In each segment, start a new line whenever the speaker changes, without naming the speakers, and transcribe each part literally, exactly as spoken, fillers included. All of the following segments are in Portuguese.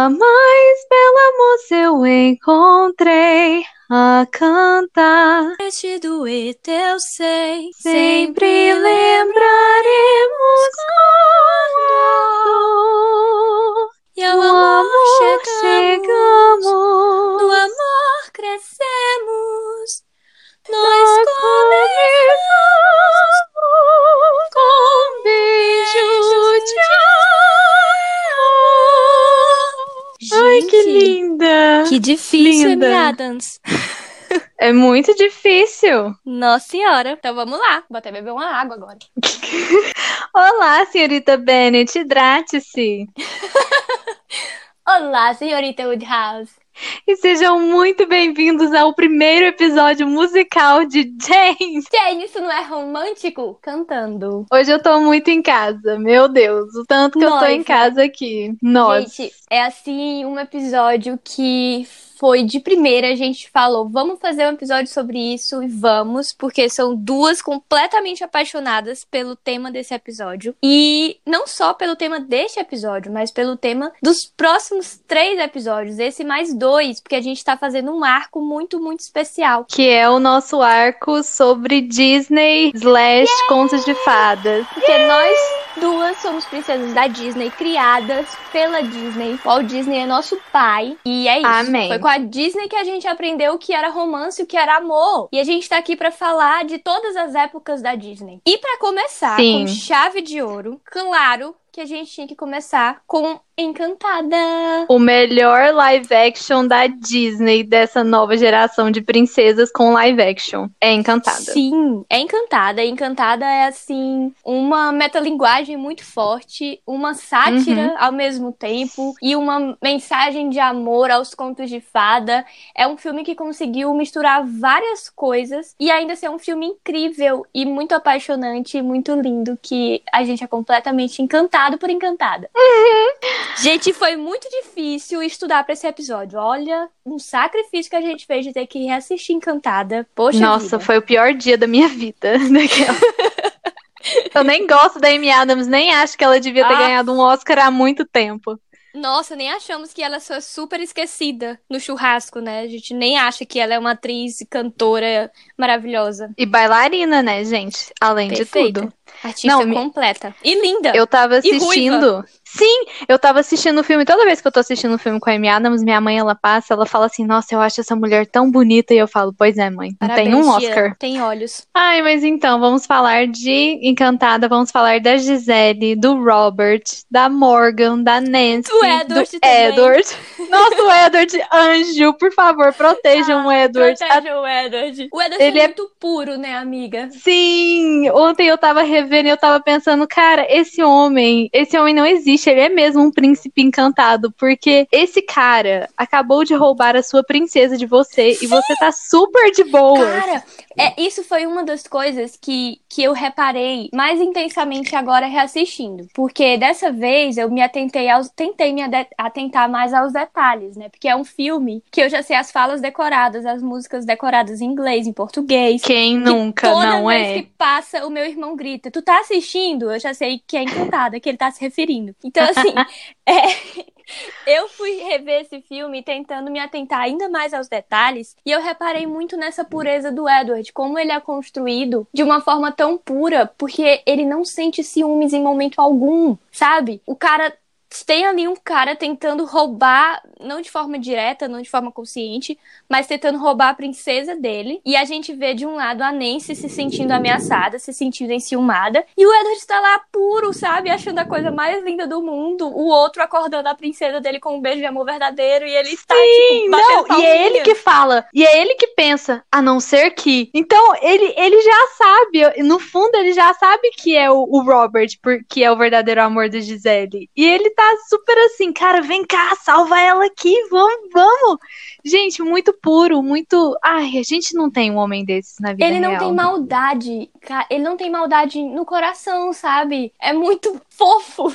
A mais bela moça eu encontrei a cantar.
Este dueto eu sei,
Sempre lembraremos com amor.
E ao
No
amor,
amor
chegamos,
chegamos.
no amor crescemos, nós
Nós
começamos
começamos com um beijo de amor. Ai, que
Gente,
linda!
que difícil,
Linda.
Amy Adams.
É muito difícil.
Nossa senhora. Então vamos lá. Vou até beber uma água agora.
Olá, senhorita Bennett, hidrate-se.
Olá, senhorita Woodhouse.
E sejam muito bem-vindos ao primeiro episódio musical de Jane.
Jane, isso não é romântico? Cantando.
Hoje eu tô muito em casa, meu Deus, o tanto que eu tô
Nós,
em
né?
casa aqui. Nossa.
Gente, é assim um episódio que foi de primeira, a gente falou, vamos fazer um episódio sobre isso e vamos, porque são duas completamente apaixonadas pelo tema desse episódio. E não só pelo tema deste episódio, mas pelo tema dos próximos três episódios, esse mais dois, porque a gente tá fazendo um arco muito, muito especial.
Que é o nosso arco sobre Disney slash contos de fadas.
Porque nós duas somos princesas da Disney, criadas pela Disney. Walt Disney é nosso pai. E é isso.
Amém.
Foi com a Disney que a gente aprendeu o que era romance e o que era amor. E a gente tá aqui pra falar de todas as épocas da Disney. E pra começar
Sim.
com chave de ouro, claro que a gente tinha que começar com Encantada.
O melhor live action da Disney dessa nova geração de princesas com live action. É Encantada.
Sim, é Encantada. Encantada é, assim, uma metalinguagem muito forte, uma sátira
Uhum.
ao mesmo tempo e uma mensagem de amor aos contos de fada. É um filme que conseguiu misturar várias coisas e ainda ser um filme incrível e muito apaixonante e muito lindo, que a gente é completamente encantado por Encantada.
Uhum.
Gente, foi muito difícil estudar pra esse episódio. Olha, um sacrifício que a gente fez de ter que reassistir Encantada. Poxa
Nossa,
vida.
foi o pior dia da minha vida. Daquela. Eu nem gosto da Amy Adams, nem acho que ela devia ter
Ah.
ganhado um Oscar há muito tempo.
Nossa, nem achamos que ela foi super esquecida no churrasco, né? A gente nem acha que ela é uma atriz e cantora maravilhosa.
E bailarina, né, gente? Além
Perfeita.
de tudo.
Artista
Não, me-
completa. E linda.
Eu tava
E ruiva.
assistindo. Sim, eu tava assistindo o filme. Toda vez que eu tô assistindo o filme com a Amy Adams, minha mãe, ela passa, ela fala assim: Nossa, eu acho essa mulher tão bonita. E eu falo: Pois é, mãe, não tem um
Parabéns, tia.
Oscar.
Tem olhos.
Ai, mas então, vamos falar de Encantada, vamos falar da Gisele, do Robert, da Morgan, da Nancy,
Do Edward
do
também.
Edward. Nossa, o Edward, anjo, por favor, protejam o
Ah,
Edward.
Protejam o Edward. O Edward
Ele
é
é-
muito puro, né, amiga?
Sim, ontem eu tava revendo e eu tava pensando, cara, esse homem, esse homem não existe, ele é mesmo um príncipe encantado, porque esse cara acabou de roubar a sua princesa de você e você tá super de boa.
Cara, é, isso foi uma das coisas que, que eu reparei mais intensamente agora reassistindo. Porque dessa vez eu me atentei aos, tentei me ade- atentar mais aos detalhes, né? Porque é um filme que eu já sei as falas decoradas, as músicas decoradas em inglês, em português.
Quem nunca,
Toda
não
vez
é?
que passa, o meu irmão grita: Tu tá assistindo? Eu já sei que é Encantada, que ele tá se referindo. Então, assim, é, eu fui rever esse filme tentando me atentar ainda mais aos detalhes e eu reparei muito nessa pureza do Edward, como ele é construído de uma forma tão pura, porque ele não sente ciúmes em momento algum, sabe? O cara tem ali um cara tentando roubar, não de forma direta, não de forma consciente, mas tentando roubar a princesa dele. E a gente vê de um lado a Nancy se sentindo ameaçada, se sentindo enciumada. E o Edward está lá puro, sabe? Achando a coisa mais linda do mundo. O outro acordando a princesa dele com um beijo de amor verdadeiro. E ele está,
Sim,
tipo, batendo
não, e é ele
palminha.
que fala, e é ele que pensa, a não ser que. Então, ele, ele já sabe, no fundo, ele já sabe que é o, o Robert, por- que é o verdadeiro amor da Gisele. E ele tá super assim, cara, vem cá, salva ela aqui, vamos, vamos. Gente, muito puro, muito. Ai, a gente não tem um homem desses na vida
Ele não
real.
tem maldade, cara. Ele não tem maldade no coração, sabe? É muito fofo.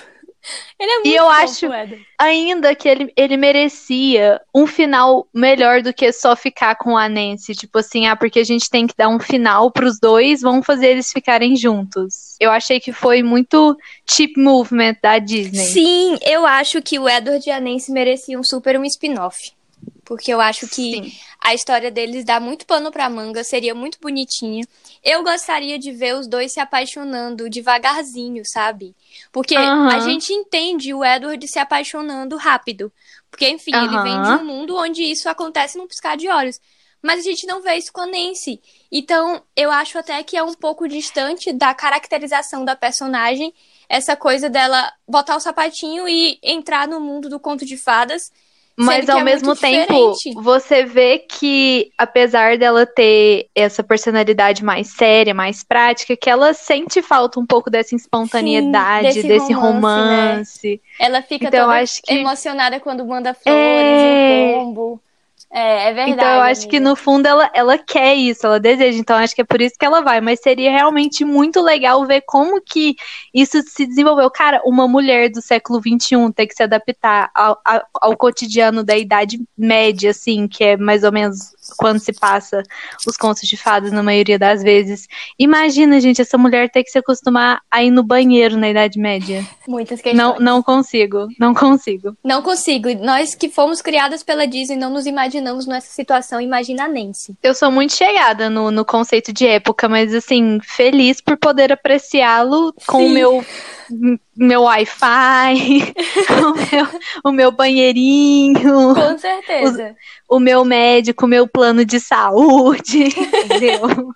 Ele é muito
E eu
fofo,
acho
Edward.
ainda que ele, ele merecia um final melhor do que só ficar com a Nancy. Tipo assim, ah, porque a gente tem que dar um final pros dois, vamos fazer eles ficarem juntos. Eu achei que foi muito cheap movement da Disney.
Sim, eu acho que o Edward e a Nancy mereciam super um spin-off. Porque eu acho que
Sim.
a história deles dá muito pano pra manga, seria muito bonitinha. Eu gostaria de ver os dois se apaixonando devagarzinho, sabe? Porque
Aham.
a gente entende o Edward se apaixonando rápido. Porque, enfim, ele vem de
Aham.
um mundo onde isso acontece num piscar de olhos. Mas a gente não vê isso com a Nancy. Então, eu acho até que é um pouco distante da caracterização da personagem, essa coisa dela botar o sapatinho e entrar no mundo do conto de fadas.
Mas
Sendo que
ao
é
mesmo
muito
tempo,
diferente.
você vê que, apesar dela ter essa personalidade mais séria, mais prática, que ela sente falta um pouco dessa espontaneidade,
Sim, desse
desse
romance, né?
romance.
Ela fica
Então, eu
toda
acho que.
emocionada quando manda flores,
É.
um pombo. É, é verdade,
Então, eu acho que
amiga.
no fundo ela, ela quer isso, ela deseja. Então, acho que é por isso que ela vai. Mas seria realmente muito legal ver como que isso se desenvolveu. Cara, uma mulher do século vinte e um ter que se adaptar ao, ao, ao cotidiano da Idade Média, assim, que é mais ou menos quando se passa os contos de fadas na maioria das vezes. Imagina, gente, essa mulher ter que se acostumar a ir no banheiro na Idade Média.
Muitas
Não,
questões.
não consigo, não consigo.
Não consigo. Nós que fomos criadas pela Disney não nos imaginamos nessa situação. Imagina a Nancy.
Eu sou muito chegada no, no conceito de época, mas assim, feliz por poder apreciá-lo com o
Sim.
meu, meu Wi-Fi, o, meu, o meu banheirinho,
Com certeza.
o meu médico, o meu plano de saúde, entendeu?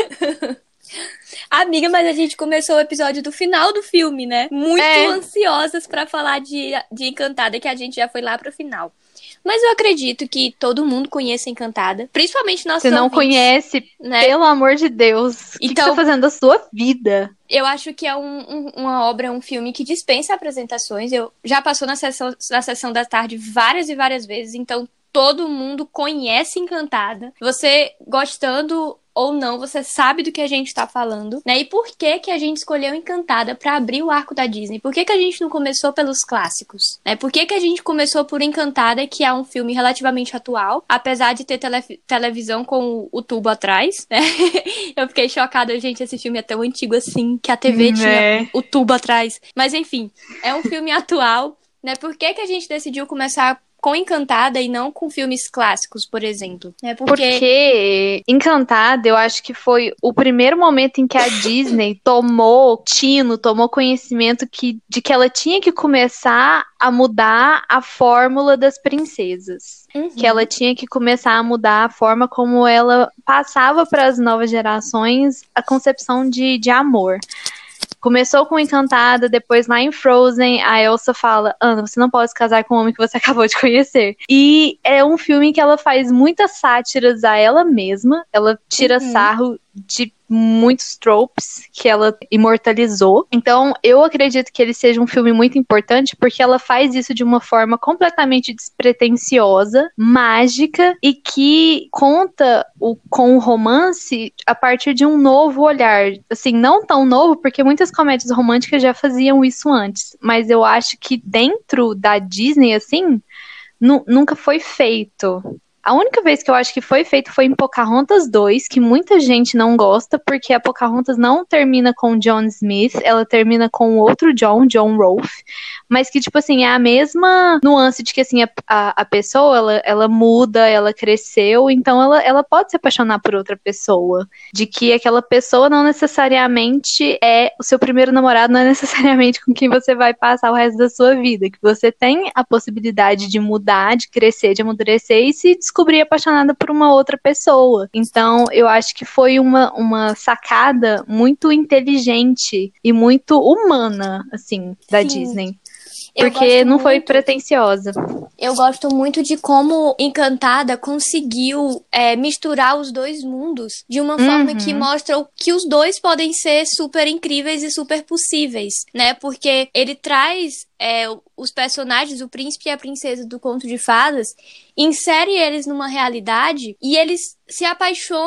Amiga, mas a gente começou o episódio do final do filme, né? Muito
É.
ansiosas pra falar de, de Encantada, que a gente já foi lá pro final. Mas eu acredito que todo mundo conhece Encantada, principalmente nossos
Se não
ouvintes,
conhece,
né?
pelo amor de Deus, o que, que
Então-
você tá fazendo da sua vida?
Eu acho que é um, um- uma obra, um filme que dispensa apresentações. Eu já passou na sessão, na sessão da tarde várias e várias vezes, então todo mundo conhece Encantada. Você gostando ou não, você sabe do que a gente tá falando, né? E por que que a gente escolheu Encantada pra abrir o arco da Disney? Por que que a gente não começou pelos clássicos, né? Por que que a gente começou por Encantada, que é um filme relativamente atual, apesar de ter tele- televisão com o, o tubo atrás, né? Eu fiquei chocada, gente, esse filme é tão antigo assim, que a T V
Hum,
tinha
é.
o tubo atrás. Mas enfim, é um filme atual, né? Por que que a gente decidiu começar com Encantada e não com filmes clássicos, por exemplo? É porque...
Porque Encantada, eu acho que foi o primeiro momento em que a Disney tomou tino, tomou conhecimento que, de que ela tinha que começar a mudar a fórmula das princesas.
Uhum.
Que ela tinha que começar a mudar a forma como ela passava para as novas gerações a concepção de, de amor. Começou com Encantada, depois lá em Frozen, a Elsa fala: Ana, você não pode se casar com o homem que você acabou de conhecer. E é um filme que ela faz muitas sátiras a ela mesma, ela tira
Uhum.
sarro de muitos tropes que ela imortalizou. Então, eu acredito que ele seja um filme muito importante porque ela faz isso de uma forma completamente despretensiosa, mágica e que conta o, com o romance a partir de um novo olhar. Assim, não tão novo, porque muitas comédias românticas já faziam isso antes, mas eu acho que dentro da Disney, assim, nu- nunca foi feito. A única vez que eu acho que foi feito foi em Pocahontas dois, que muita gente não gosta, porque a Pocahontas não termina com John Smith, ela termina com outro John, John Rolfe, mas que, tipo assim, é a mesma nuance de que, assim, a, a, a pessoa, ela, ela muda, ela cresceu, então ela, ela pode se apaixonar por outra pessoa. De que aquela pessoa não necessariamente é o seu primeiro namorado, não é necessariamente com quem você vai passar o resto da sua vida, que você tem a possibilidade de mudar, de crescer, de amadurecer e se descobrir apaixonada por uma outra pessoa. Então, eu acho que foi uma, uma sacada muito inteligente e muito humana, assim, da
Sim.
Disney.
Eu
Porque
gosto
não foi
muito-
pretensiosa.
Eu gosto muito de como Encantada conseguiu é, misturar os dois mundos de uma forma
Uhum.
que mostra o- que os dois podem ser super incríveis e super possíveis, né? Porque ele traz é, os personagens, o príncipe e a princesa do conto de fadas, insere eles numa realidade e eles se apaixonam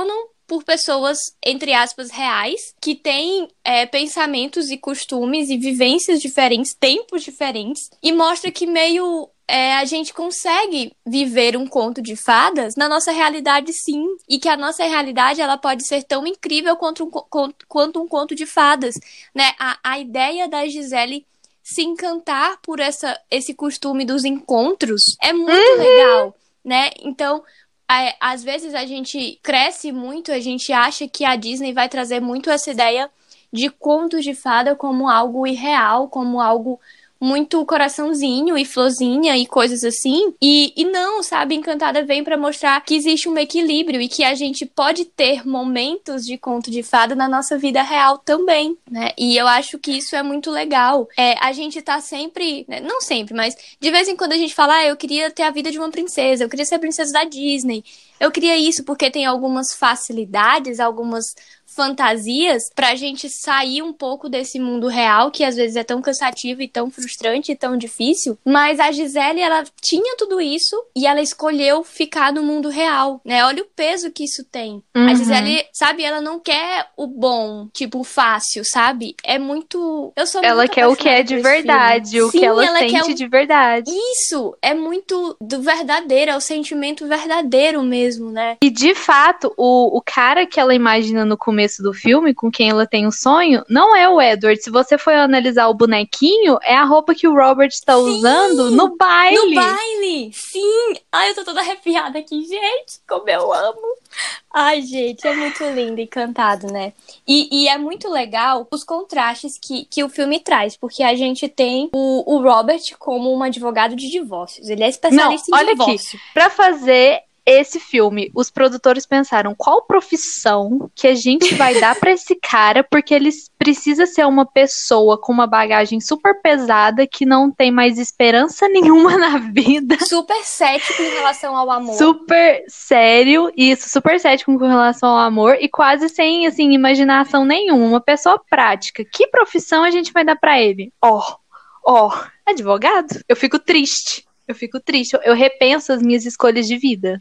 por pessoas, entre aspas, reais, que têm é, pensamentos e costumes e vivências diferentes, tempos diferentes, e mostra que meio é, a gente consegue viver um conto de fadas na nossa realidade, sim, e que a nossa realidade ela pode ser tão incrível quanto um, quanto um conto de fadas, né? A, a ideia da Gisele se encantar por essa, esse costume dos encontros é muito uhum. legal, né? Então, é, às vezes a gente cresce muito, a gente acha que a Disney vai trazer muito essa ideia de contos de fada como algo irreal, como algo muito coraçãozinho e florzinha e coisas assim. E, e não, sabe? Encantada vem pra mostrar que existe um equilíbrio e que a gente pode ter momentos de conto de fada na nossa vida real também, né? E eu acho que isso é muito legal. É, a gente tá sempre, né? Não sempre, mas de vez em quando a gente fala, ah, eu queria ter a vida de uma princesa, eu queria ser a princesa da Disney. Eu queria isso porque tem algumas facilidades, algumas fantasias pra gente sair um pouco desse mundo real, que às vezes é tão cansativo e tão frustrante e tão difícil. Mas a Gisele, ela tinha tudo isso e ela escolheu ficar no mundo real, né? Olha o peso que isso tem. Uhum. A Gisele, sabe, ela não quer o bom, tipo, o fácil, sabe? É muito... Eu sou
ela
muito
quer o que é de verdade,
filme.
o
Sim,
que ela,
ela
sente
quer o...
de verdade.
Isso, é muito do verdadeiro, é o sentimento verdadeiro mesmo, né?
E de fato, o, o cara que ela imagina no começo do filme, com quem ela tem um sonho, não é o Edward. Se você for analisar o bonequinho, é a roupa que o Robert está usando no baile.
No baile, sim. Ai, eu tô toda arrepiada aqui, gente, como eu amo. Ai, gente, é muito lindo e cantado, né? E, e é muito legal os contrastes que, que o filme traz, porque a gente tem o, o Robert como um advogado de divórcios. Ele é especialista
não,
em
olha
divórcio.
Aqui, pra fazer esse filme, os produtores pensaram qual profissão que a gente vai dar pra esse cara, porque ele precisa ser uma pessoa com uma bagagem super pesada que não tem mais esperança nenhuma na vida.
Super cético em relação ao amor.
Super sério, isso, super cético com relação ao amor e quase sem, assim, imaginação nenhuma. Uma pessoa prática. Que profissão a gente vai dar pra ele? Ó, oh, ó, oh, advogado? Eu fico triste. Eu fico triste, eu repenso as minhas escolhas de vida.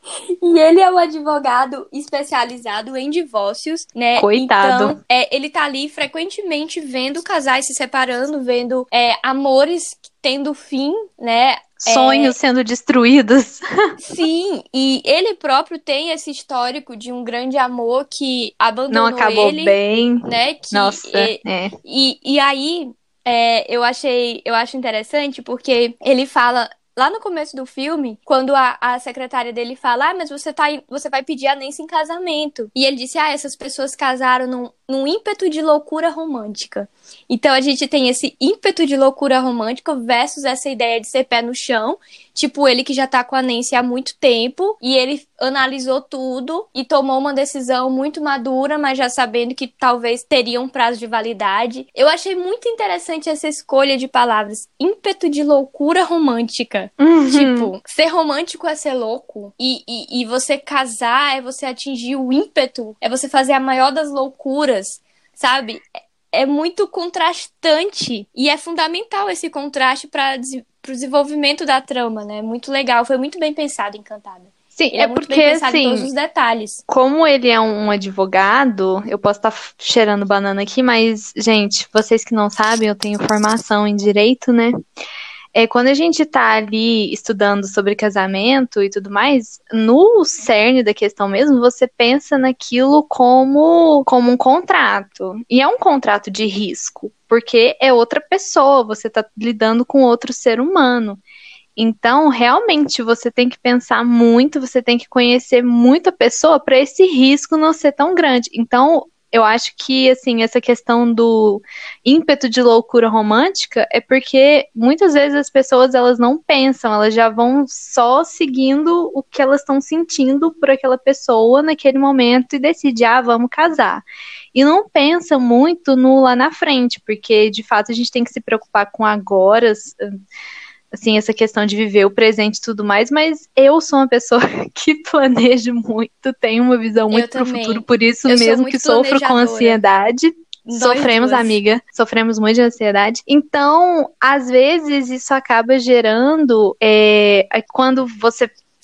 E ele é um advogado especializado em divórcios, né?
Coitado.
Então, é, ele tá ali frequentemente vendo casais se separando, vendo é, amores tendo fim, né?
Sonhos é... sendo destruídos.
Sim, e ele próprio tem esse histórico de um grande amor que abandonou ele.
Não acabou
ele,
bem.
Né? Que,
Nossa,
é,
é.
E, e aí... É, eu achei, eu acho interessante porque ele fala lá no começo do filme, quando a, a secretária dele fala, ah, mas você, tá, você vai pedir a Nancy em casamento. E ele disse, ah, essas pessoas casaram num, num ímpeto de loucura romântica. Então a gente tem esse ímpeto de loucura romântica versus essa ideia de ser pé no chão. Tipo, ele que já tá com a Nancy há muito tempo e ele analisou tudo e tomou uma decisão muito madura, mas já sabendo que talvez teria um prazo de validade. Eu achei muito interessante essa escolha de palavras. Ímpeto de loucura romântica.
Uhum.
Tipo, ser romântico é ser louco. E, e, e você casar é você atingir o ímpeto. É você fazer a maior das loucuras. Sabe? É muito contrastante. E é fundamental esse contraste para o desenvolvimento da trama, né? Muito legal. Foi muito bem pensado em Encantada.
Sim,
ele
é,
é muito
porque,
bem pensado
assim,
em todos os detalhes.
Como ele é um advogado, eu posso estar tá cheirando banana aqui, mas, gente, vocês que não sabem, eu tenho formação em direito, né? É, quando a gente tá ali estudando sobre casamento e tudo mais, no cerne da questão mesmo, você pensa naquilo como, como um contrato. E é um contrato de risco, porque é outra pessoa, você tá lidando com outro ser humano. Então, realmente, você tem que pensar muito, você tem que conhecer muito a pessoa para esse risco não ser tão grande. Então, eu acho que, assim, essa questão do ímpeto de loucura romântica é porque muitas vezes as pessoas, elas não pensam, elas já vão só seguindo o que elas estão sentindo por aquela pessoa naquele momento e decidem, ah, vamos casar. E não pensa muito no lá na frente, porque, de fato, a gente tem que se preocupar com agora, assim, essa questão de viver o presente e tudo mais, mas eu sou uma pessoa que planeja muito, tenho uma visão muito pro futuro, por isso eu mesmo que sofro com ansiedade. Nós Sofremos, duas. amiga, sofremos muito de ansiedade. Então, às vezes, isso acaba gerando, é, quando você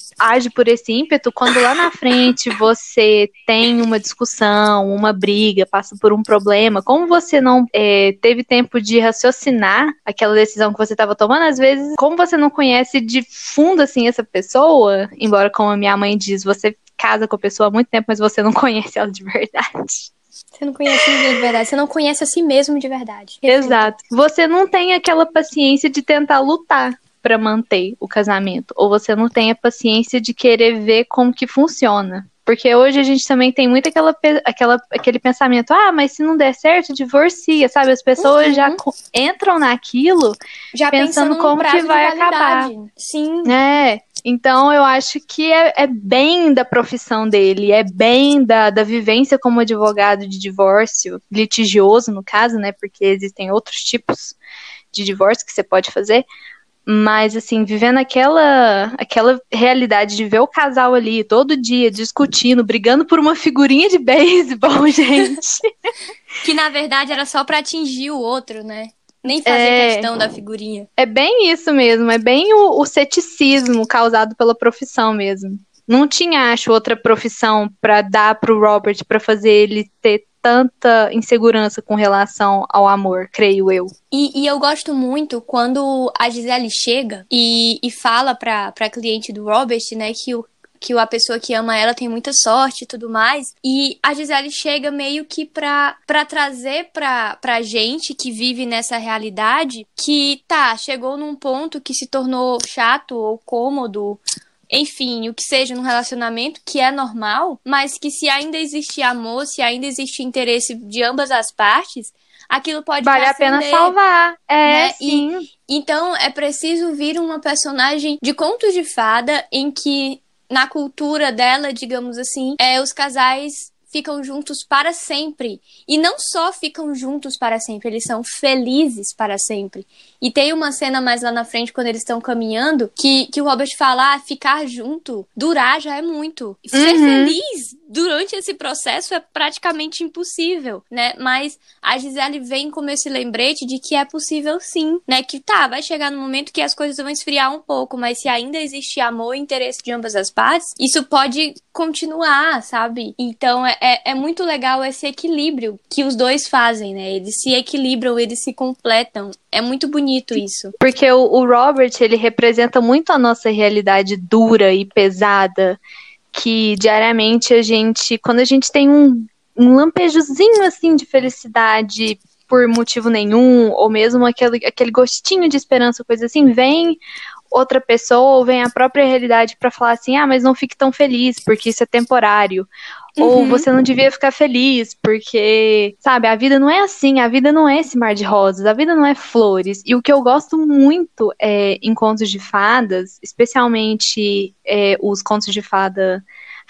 age por esse ímpeto quando lá na frente você tem uma discussão, uma briga, passa por um problema. Como você não é, teve tempo de raciocinar aquela decisão que você estava tomando, às vezes, como você não conhece de fundo assim essa pessoa, embora como a minha mãe diz, você casa com a pessoa há muito tempo, mas você não conhece ela de verdade.
Você não conhece ninguém de verdade, você não conhece a si mesmo de verdade.
Exato. Você não tem aquela paciência de tentar lutar para manter o casamento, ou você não tem a paciência de querer ver como que funciona. Porque hoje a gente também tem muito aquela, aquela, aquele pensamento, ah, mas se não der certo, divorcia, sabe? As pessoas uhum. já entram naquilo
já
pensando, pensando como que vai acabar.
Sim.
É, então eu acho que é, é bem da profissão dele, é bem da, da vivência como advogado de divórcio, litigioso no caso, né? Porque existem outros tipos de divórcio que você pode fazer. Mas, assim, vivendo aquela, aquela realidade de ver o casal ali todo dia discutindo, brigando por uma figurinha de beisebol, gente.
Que, na verdade, era só pra atingir o outro, né? Nem fazer é, questão da figurinha.
É bem isso mesmo, é bem o, o ceticismo causado pela profissão mesmo. Não tinha, acho, outra profissão pra dar pro Robert pra fazer ele ter tanta insegurança com relação ao amor, creio eu.
E, e eu gosto muito quando a Gisele chega e, e fala pra, pra cliente do Robert, né, que, o, que a pessoa que ama ela tem muita sorte e tudo mais. E a Gisele chega meio que pra, pra trazer pra, pra gente que vive nessa realidade que, tá, chegou num ponto que se tornou chato ou cômodo, enfim, o que seja num relacionamento, que é normal, mas que se ainda existe amor, se ainda existe interesse de ambas as partes, aquilo pode
vale a pena salvar, é,
né?
sim.
E, então, é preciso vir uma personagem de contos de fada em que, na cultura dela, digamos assim, é, os casais ficam juntos para sempre. E não só ficam juntos para sempre, eles são felizes para sempre. E tem uma cena mais lá na frente, quando eles estão caminhando, que, que o Robert fala, ah, ficar junto, durar já é muito. Ser
uhum.
feliz durante esse processo é praticamente impossível, né? Mas a Gisele vem como esse lembrete de que é possível sim, né? Que tá, vai chegar no momento que as coisas vão esfriar um pouco, mas se ainda existe amor e interesse de ambas as partes, isso pode continuar, sabe? Então é, é, é muito legal esse equilíbrio que os dois fazem, né? Eles se equilibram, eles se completam. É muito bonito isso.
Porque o, o Robert, ele representa muito a nossa realidade dura e pesada, que diariamente a gente, quando a gente tem um, um lampejozinho assim de felicidade por motivo nenhum, ou mesmo aquele, aquele gostinho de esperança, coisa assim, vem outra pessoa ou vem a própria realidade pra falar assim, ah, mas não fique tão feliz, porque isso é temporário. Uhum. Ou você não devia ficar feliz, porque, sabe, a vida não é assim, a vida não é esse mar de rosas, a vida não é flores. E o que eu gosto muito é, em contos de fadas, especialmente é, os contos de fada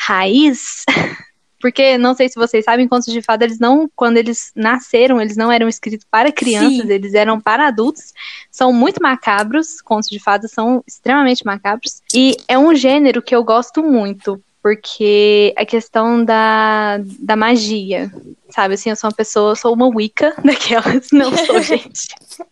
raiz, porque, não sei se vocês sabem, contos de fada, eles não, quando eles nasceram, eles não eram escritos para crianças, Sim. eles eram para adultos. São muito macabros, contos de fadas são extremamente macabros. E é um gênero que eu gosto muito, porque a questão da, da magia, sabe? Assim, eu sou uma pessoa, eu sou uma Wicca daquelas, não sou, gente.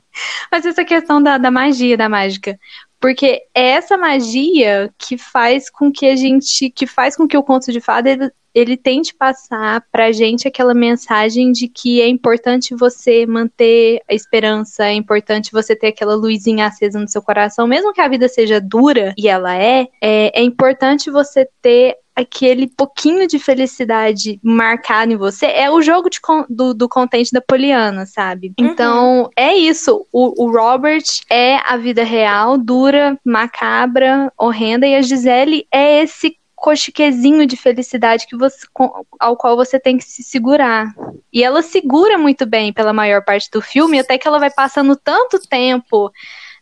Mas essa questão da, da magia, da mágica. Porque é essa magia que faz com que a gente, que faz com que o conto de fada, ele, ele tente passar pra gente aquela mensagem de que é importante você manter a esperança, é importante você ter aquela luzinha acesa no seu coração, mesmo que a vida seja dura, e ela é, é, é importante você ter aquele pouquinho de felicidade marcado em você. É o jogo de, do, do contente da Poliana, sabe? Uhum. Então, é isso. O, o Robert é a vida real, dura, macabra, horrenda, e a Gisele é esse cochiquezinho de felicidade que você, ao qual você tem que se segurar. E ela segura muito bem pela maior parte do filme, até que ela vai passando tanto tempo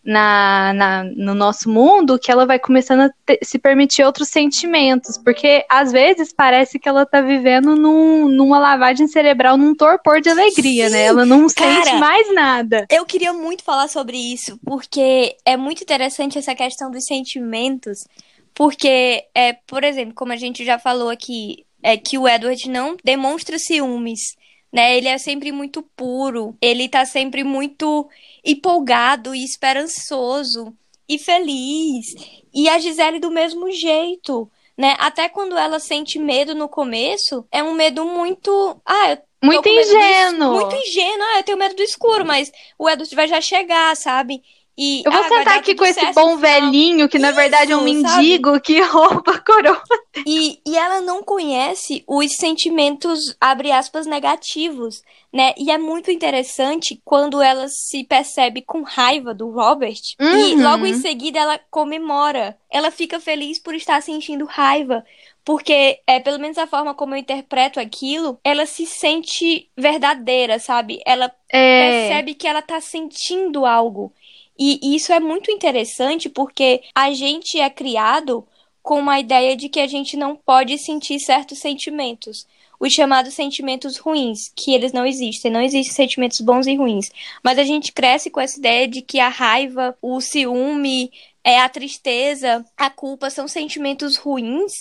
Na, na, no nosso mundo, que ela vai começando a te, se permitir outros sentimentos, porque às vezes parece que ela tá vivendo num, numa lavagem cerebral, num torpor de alegria, Sim, né? Ela não cara, sente mais nada.
Eu queria muito falar sobre isso, porque é muito interessante essa questão dos sentimentos, porque, é, por exemplo, como a gente já falou aqui, é que o Edward não demonstra ciúmes, né? Ele é sempre muito puro, ele tá sempre muito empolgado e esperançoso. e feliz. E a Gisele do mesmo jeito, né? Até quando ela sente medo no começo, é um medo muito... Ah, eu tô
Muito
com medo do es-
ingênuo.
Muito ingênuo. Ah, eu tenho medo do escuro, mas o Edward vai já chegar, sabe? E,
Eu vou
ah, vai
sentar
dar
aqui
tudo
com esse
certo no
bom
final.
velhinho, que na verdade é um
Isso, sabe?
mendigo que rouba a coroa.
E, e ela não conhece os sentimentos, abre aspas, negativos, né? E é muito interessante quando ela se percebe com raiva do Robert e logo em
Uhum.
seguida ela comemora. Ela fica feliz por estar sentindo raiva, porque é pelo menos a forma como eu interpreto aquilo, ela se sente verdadeira, sabe? Ela
É,
percebe que ela tá sentindo algo. E isso é muito interessante porque a gente é criado com uma ideia de que a gente não pode sentir certos sentimentos. Os chamados sentimentos ruins, que eles não existem. Não existem sentimentos bons e ruins. Mas a gente cresce com essa ideia de que a raiva, o ciúme, é, a tristeza, a culpa são sentimentos ruins,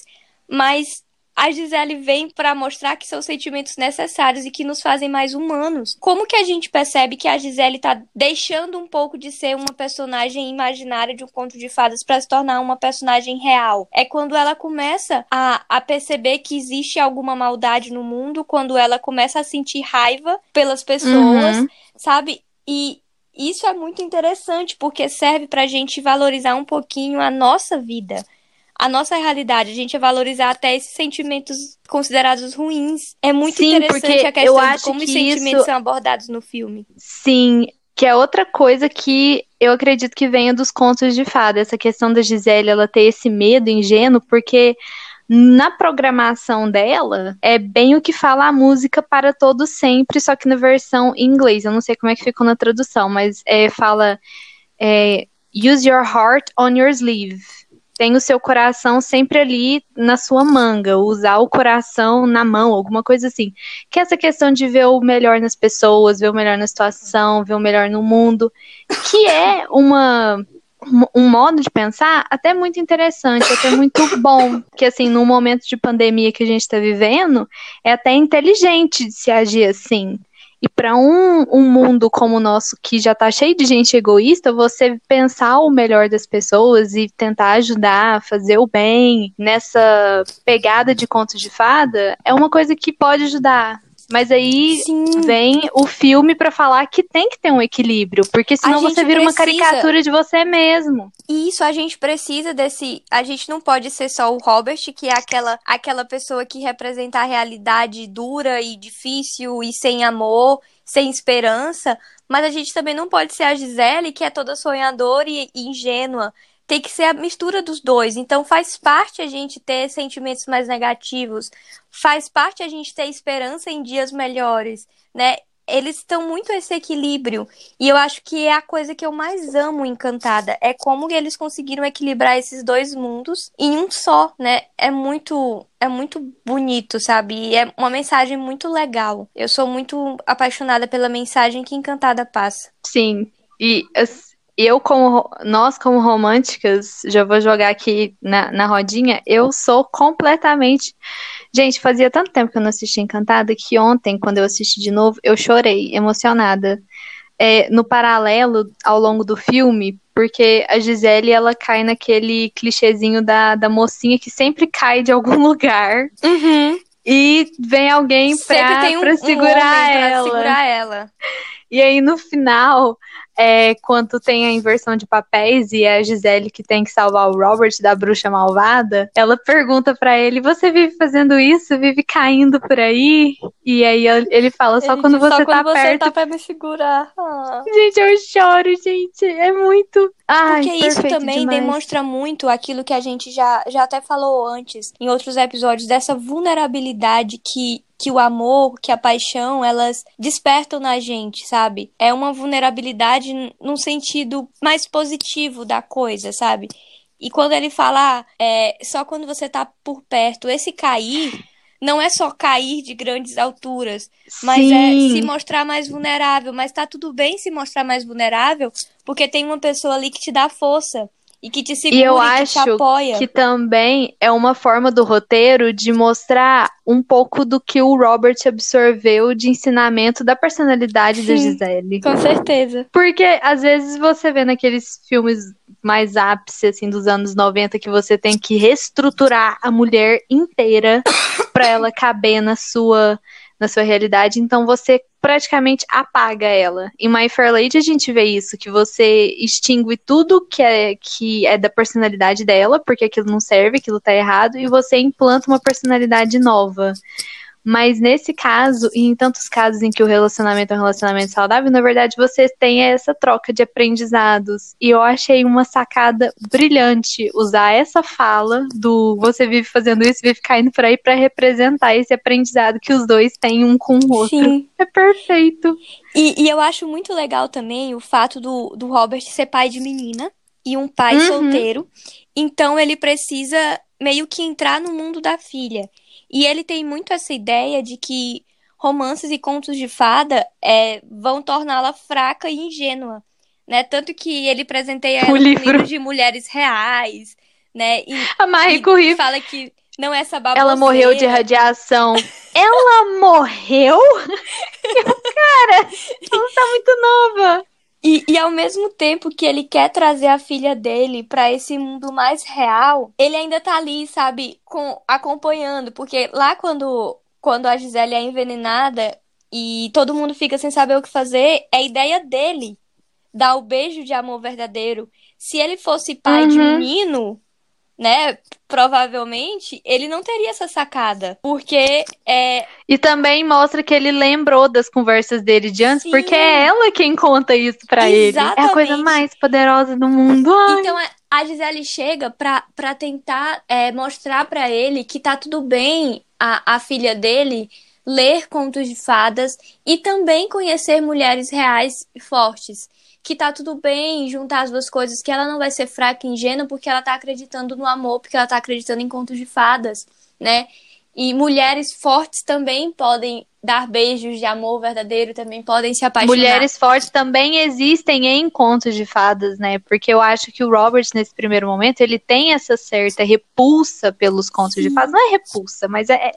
mas a Gisele vem para mostrar que são sentimentos necessários e que nos fazem mais humanos. Como que a gente percebe que a Gisele tá deixando um pouco de ser uma personagem imaginária de um conto de fadas para se tornar uma personagem real? É quando ela começa a, a perceber que existe alguma maldade no mundo, quando ela começa a sentir raiva pelas pessoas,
uhum.
sabe? E isso é muito interessante porque serve pra gente valorizar um pouquinho a nossa vida, a nossa realidade, a gente vai valorizar até esses sentimentos considerados ruins. É muito
Sim,
interessante a
porque eu
questão de
acho
como os
que
sentimentos
isso,
são abordados no filme.
sim, que é outra coisa que eu acredito que venha dos contos de fada, essa questão da Gisele, ela ter esse medo ingênuo, porque na programação dela é bem o que fala a música Para Todo Sempre, só que na versão em inglês. Eu não sei como é que ficou na tradução, mas é, fala é, Use your heart on your sleeve. Tem o seu coração sempre ali na sua manga, usar o coração na mão, alguma coisa assim. Que é essa questão de ver o melhor nas pessoas, ver o melhor na situação, ver o melhor no mundo, que é uma um modo de pensar até muito interessante, até muito bom, que assim, num momento de pandemia que a gente está vivendo, é até inteligente de se agir assim. E para um, um mundo como o nosso, que já tá cheio de gente egoísta, você pensar o melhor das pessoas e tentar ajudar, fazer o bem nessa pegada de contos de fada, é uma coisa que pode ajudar. Mas aí
Sim,
vem o filme para falar que tem que ter um equilíbrio, porque
a
senão você
gente
vira uma
precisa.
caricatura de você mesmo.
E isso, a gente precisa desse. A gente não pode ser só o Robert, que é aquela, aquela pessoa que representa a realidade dura e difícil e sem amor, sem esperança. Mas a gente também não pode ser a Gisele, que é toda sonhadora e, e ingênua. Tem que ser a mistura dos dois. Então faz parte a gente ter sentimentos mais negativos. Faz parte a gente ter esperança em dias melhores, né? Eles estão muito esse equilíbrio. E eu acho que é a coisa que eu mais amo em Encantada. É como eles conseguiram equilibrar esses dois mundos em um só, né? É muito, é muito bonito, sabe? E é uma mensagem muito legal. Eu sou muito apaixonada pela mensagem que Encantada passa.
Sim. E as- eu, como nós, como românticas, já vou jogar aqui na, na rodinha, eu sou completamente. Gente, fazia tanto tempo que eu não assisti Encantada que ontem, quando eu assisti de novo, eu chorei, emocionada. É, no paralelo, ao longo do filme, porque a Gisele, ela cai naquele clichêzinho da, da mocinha que sempre cai de algum lugar
Uhum.
e vem alguém
Sempre
pra,
tem um,
pra
um homem
segurar
pra
ela.
segurar ela.
E aí, no final, é, quando tem a inversão de papéis e é a Gisele que tem que salvar o Robert da bruxa malvada, ela pergunta pra ele: Você vive fazendo isso? Vive caindo por aí? E aí ele fala: Só
Ele
quando
diz só
você
quando
tá
você tá
perto.
pra me segurar. Ah.
Gente, eu choro, gente. É muito. Ai,
Porque isso
perfeito
também
demais.
demonstra muito aquilo que a gente já, já até falou antes, em outros episódios, dessa vulnerabilidade que, que o amor, que a paixão, elas despertam na gente, sabe? É uma vulnerabilidade n- num sentido mais positivo da coisa, sabe? E quando ele fala, ah, é, só quando você tá por perto, esse cair não é só cair de grandes alturas, mas é se
Sim,
mostrar mais vulnerável. Mas tá tudo bem se mostrar mais vulnerável, porque tem uma pessoa ali que te dá força. e que te
E eu
segura e que te
acho
apoia.
que também é uma forma do roteiro de mostrar um pouco do que o Robert absorveu de ensinamento da personalidade da
Sim,
Gisele.
com certeza.
Porque às vezes você vê naqueles filmes mais ápice assim dos anos noventa que você tem que reestruturar a mulher inteira para ela caber na sua na sua realidade, então você praticamente apaga ela. Em My Fair Lady a gente vê isso, que você extingue tudo que é, que é da personalidade dela, porque aquilo não serve, aquilo tá errado, e você implanta uma personalidade nova. Mas nesse caso, e em tantos casos em que o relacionamento é um relacionamento saudável, na verdade você tem essa troca de aprendizados. E eu achei uma sacada brilhante usar essa fala do você vive fazendo isso, vive caindo por aí pra representar esse aprendizado que os dois têm um com o outro.
Sim.
É perfeito.
E, e eu acho muito legal também o fato do, do Robert ser pai de menina e um pai
Uhum.
solteiro. Então ele precisa meio que entrar no mundo da filha. E ele tem muito essa ideia de que romances e contos de fada é, vão torná-la fraca e ingênua, né? Tanto que ele presenteia
O
ela com
livro.
livros de mulheres reais, né? E,
A Marie
e
Curie,
fala que não é essa baboseira.
ela morreu de radiação. Ela morreu? Cara, ela tá muito nova.
E, e ao mesmo tempo que ele quer trazer a filha dele pra esse mundo mais real, ele ainda tá ali, sabe, com, acompanhando. Porque lá quando, quando a Gisele é envenenada e todo mundo fica sem saber o que fazer, é a ideia dele dar o beijo de amor verdadeiro. Se ele fosse pai de
Uhum.
menino, né, provavelmente, ele não teria essa sacada. Porque é,
E também mostra que ele lembrou das conversas dele de antes,
Sim.
porque é ela quem conta isso pra ele. É a coisa
Exatamente.
mais poderosa do mundo. Ai.
Então é, a Gisele chega pra, pra tentar é, mostrar pra ele que tá tudo bem a, a filha dele ler contos de fadas e também conhecer mulheres reais e fortes. Que tá tudo bem juntar as duas coisas, que ela não vai ser fraca e ingênua porque ela tá acreditando no amor, porque ela tá acreditando em contos de fadas, né? E mulheres fortes também podem dar beijos de amor verdadeiro, também podem se apaixonar.
Mulheres fortes também existem em contos de fadas, né? Porque eu acho que o Robert, nesse primeiro momento, ele tem essa certa repulsa pelos contos
Sim.
de fadas. Não é repulsa, mas é, é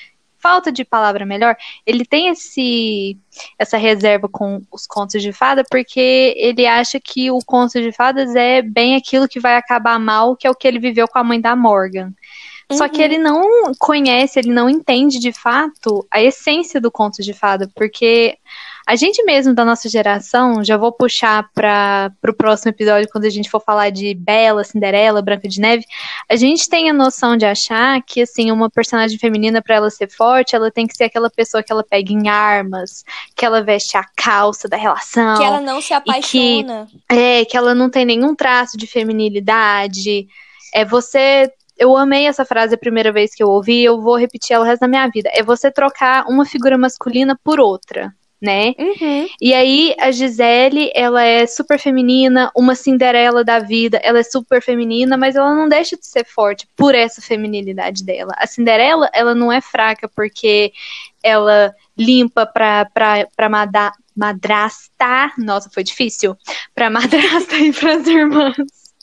falta de palavra melhor. Ele tem esse essa reserva com os contos de fada porque ele acha que o conto de fadas é bem aquilo que vai acabar mal, que é o que ele viveu com a mãe da Morgan. Só que ele não conhece, ele não entende de fato a essência do conto de fada, porque a gente mesmo da nossa geração, já vou puxar para o próximo episódio, quando a gente for falar de Bela, Cinderela, Branca de Neve, a gente tem a noção de achar que, assim, uma personagem feminina, para ela ser forte, ela tem que ser aquela pessoa que ela pega em armas, que ela veste a calça da relação.
Que ela não se apaixona.
Que, é, que ela não tem nenhum traço de feminilidade. É você... Eu amei essa frase a primeira vez que eu ouvi, eu vou repetir ela o resto da minha vida. É você trocar uma figura masculina por outra, né?
Uhum.
E aí a Gisele, ela é super feminina, uma Cinderela da vida, ela é super feminina, mas ela não deixa de ser forte por essa feminilidade dela. A Cinderela, ela não é fraca porque ela limpa pra, pra, pra mada, madrasta, nossa, foi difícil, pra madrasta e pras irmãs.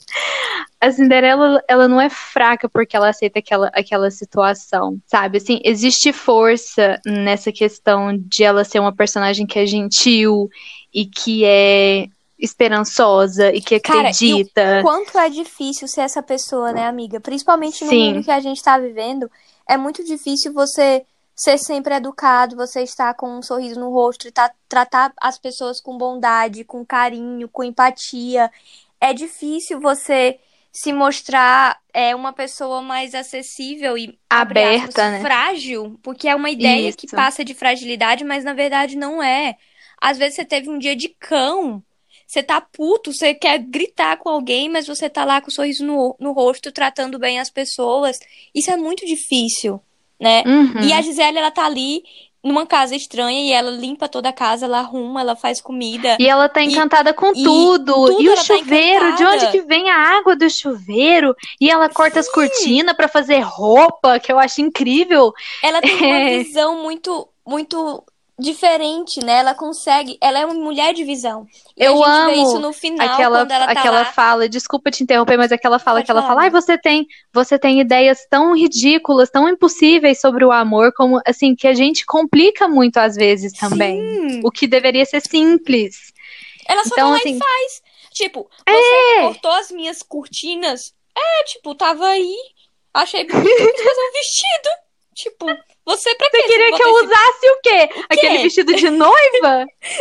A Cinderela, ela não é fraca porque ela aceita aquela, aquela situação, sabe? Assim, existe força nessa questão de ela ser uma personagem que é gentil e que é esperançosa e que acredita.
Cara, e o quanto é difícil ser essa pessoa, né, amiga? Principalmente no
Sim.
mundo que a gente tá vivendo, é muito difícil você ser sempre educado, você estar com um sorriso no rosto e tá, tratar as pessoas com bondade, com carinho, com empatia. É difícil você se mostrar é, uma pessoa mais acessível e
aberta,
aspas,
né?
Frágil, porque é uma ideia
Isso.
que passa de fragilidade, mas na verdade não é. Às vezes você teve um dia de cão, você tá puto, você quer gritar com alguém, mas você tá lá com o sorriso no, no rosto, tratando bem as pessoas. Isso é muito difícil, né?
Uhum.
E a Gisele, ela tá ali numa casa estranha e ela limpa toda a casa, ela arruma, ela faz comida.
E ela tá encantada
e,
com
e
tudo.
tudo
E o
ela tá
chuveiro, de onde que vem a água do chuveiro? E ela corta Sim. as cortinas pra fazer roupa, que eu acho incrível.
Ela tem
é...
uma visão muito, muito diferente, né? Ela consegue, ela é uma mulher de visão. E
Eu
a gente vê
amo
isso no final,
aquela,
quando ela tá
aquela
lá.
fala, desculpa te interromper, mas aquela fala
Pode
que ela
falar,
fala, ai,
amiga.
você tem, você tem ideias tão ridículas, tão impossíveis sobre o amor, como assim, que a gente complica muito às vezes também.
Sim!
O que deveria ser simples.
Ela só vai
Então,
lá e
assim,
faz. Tipo, você
é,
cortou as minhas cortinas. É, tipo, tava aí. Achei bonito, eu quis fazer um vestido. Tipo, você pra
você
quê? Você não
queria que
botou
eu
esse...
usasse o quê?
O
Aquele
quê?
vestido de noiva?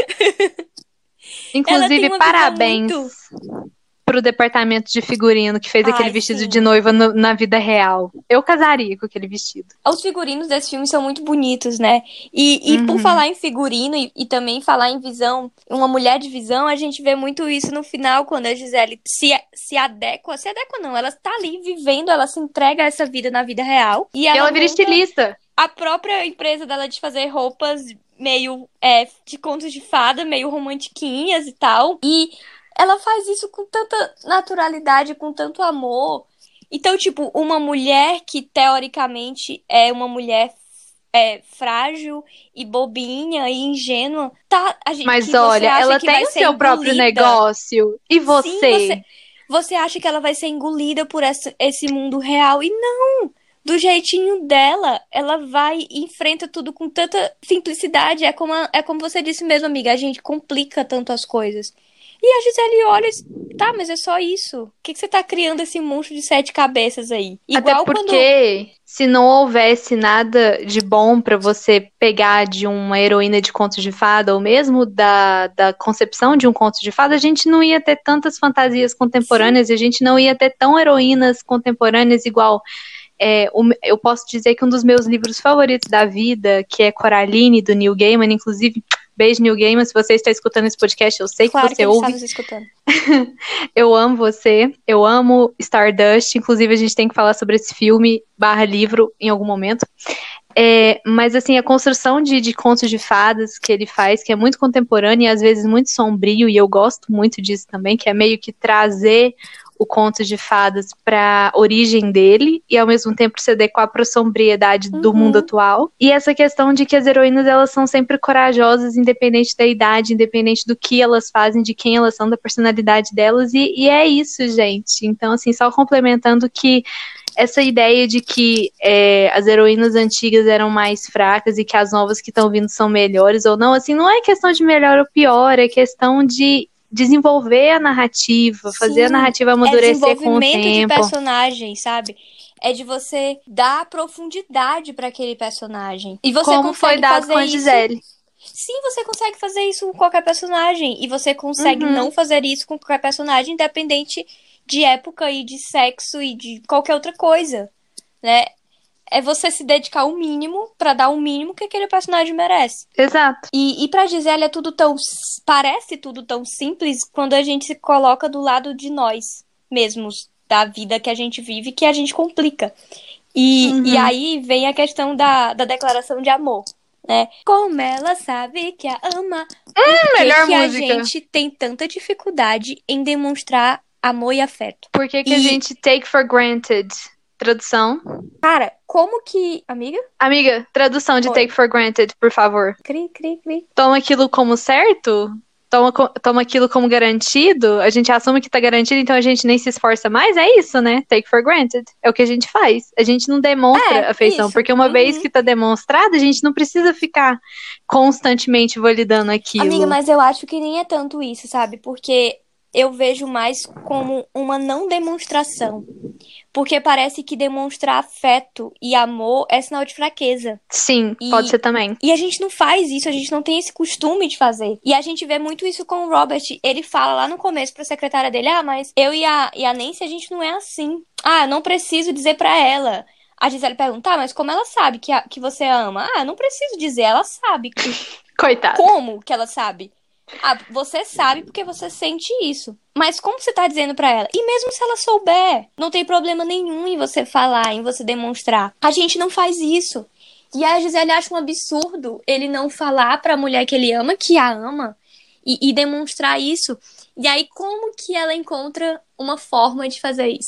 Ela tem
Inclusive,
uma visão
parabéns
muito...
pro departamento de figurino que fez aquele
Ai,
vestido de
sim.
noiva no- na vida real. Eu casaria com aquele vestido.
Os figurinos desse filme são muito bonitos, né? E, e por
Uhum.
falar em figurino e, e também falar em visão, uma mulher de visão, a gente vê muito isso no final, quando a Gisele se, se adequa. Se adequa não, ela tá ali vivendo, ela se entrega a essa vida na vida real. E
E
ela
ela vira
monta
estilista.
a própria empresa dela de fazer roupas meio é, de contos de fada, meio romantiquinhas e tal. E ela faz isso com tanta naturalidade, com tanto amor. Então, tipo, uma mulher que teoricamente é uma mulher é, frágil e bobinha e ingênua, tá, a gente,
Mas
que você
olha,
acha
ela
que vai
tem o
ser
seu próprio
engolida.
negócio. E
Sim,
você?
você, você acha que ela vai ser engolida por essa, esse mundo real. E não! Do jeitinho dela, ela vai e enfrenta tudo com tanta simplicidade. É como, a- é como você disse mesmo, amiga, a gente complica tanto as coisas. E a Gisele olha e diz, tá, mas é só isso. O que, que você tá criando esse monstro de sete cabeças aí?
Até
Igual quando...
porque se não houvesse nada de bom pra você pegar de uma heroína de contos de fada, ou mesmo da, da concepção de um conto de fada, a gente não ia ter tantas fantasias
Sim.
contemporâneas, e a gente não ia ter tão heroínas contemporâneas igual. É, o- eu posso dizer que um dos meus livros favoritos da vida, que é Coraline, do Neil Gaiman, inclusive, beijo Neil Gaiman, se você está escutando esse podcast, eu sei que
Claro que
você
ele está
ouve.
nos escutando.
Eu amo você, eu amo Stardust, inclusive a gente tem que falar sobre esse filme barra livro em algum momento. É, mas assim, a construção de, de contos de fadas que ele faz, que é muito contemporâneo e às vezes muito sombrio, e eu gosto muito disso também, que é meio que trazer o conto de fadas para a origem dele e ao mesmo tempo se adequar para a sombriedade do mundo
Uhum.
atual. E essa questão de que as heroínas elas são sempre corajosas, independente da idade, independente do que elas fazem, de quem elas são, da personalidade delas, e, e é isso, gente. Então, assim, só complementando que essa ideia de que é, as heroínas antigas eram mais fracas e que as novas que estão vindo são melhores ou não, assim, não é questão de melhor ou pior, é questão de desenvolver a narrativa, fazer a
Sim,
narrativa
é
amadurecer com o
desenvolvimento de
tempo.
personagem, sabe? É de você dar profundidade para aquele personagem. E você
Como foi
consegue
dado com
fazer
a
isso.
Gisele.
Sim, você consegue fazer isso com qualquer personagem. E você consegue
Uhum.
não fazer isso com qualquer personagem, independente de época e de sexo e de qualquer outra coisa, né? É você se dedicar o mínimo pra dar o mínimo que aquele personagem merece.
Exato.
E, e pra Gisele é tudo tão. Parece tudo tão simples quando a gente se coloca do lado de nós mesmos, da vida que a gente vive, que a gente complica. E, e
Uhum.
aí vem a questão da, da declaração de amor, né? Como ela sabe que a ama. Por que,
Melhor
que a
música.
gente tem tanta dificuldade em demonstrar amor e afeto?
Por que, que a
E,
gente take for granted? Tradução.
cara, como que. Amiga?
Amiga, tradução de
Oi.
take for granted, por favor.
Cri, cri, cri.
Toma aquilo como certo? Toma, co- toma aquilo como garantido? A gente assume que tá garantido, então a gente nem se esforça mais? É isso, né? Take for granted. É o que a gente faz. A gente não demonstra
É,
afeição,
isso.
porque uma
Uhum.
vez que tá demonstrado, a gente não precisa ficar constantemente validando aquilo.
Amiga, mas eu acho que nem é tanto isso, sabe? Porque eu vejo mais como uma não demonstração. Porque parece que demonstrar afeto e amor é sinal de fraqueza.
Sim,
E-
pode ser também.
E a gente não faz isso, a gente não tem esse costume de fazer. E a gente vê muito isso com o Robert. Ele fala lá no começo pra secretária dele: ah, mas eu e a, e a Nancy, a gente não é assim. Ah, não preciso dizer pra ela. A Gisele pergunta: ah, mas como ela sabe que, a, que você ama? Ah, não preciso dizer, ela sabe.
Coitada.
Como que ela sabe? Ah, você sabe porque você sente isso. Mas como você tá dizendo pra ela? E mesmo se ela souber, não tem problema nenhum em você falar, em você demonstrar. A gente não faz isso. E a Gisele acha um absurdo ele não falar pra mulher que ele ama, que a ama, e, e demonstrar isso. E aí, como que ela encontra uma forma de fazer isso?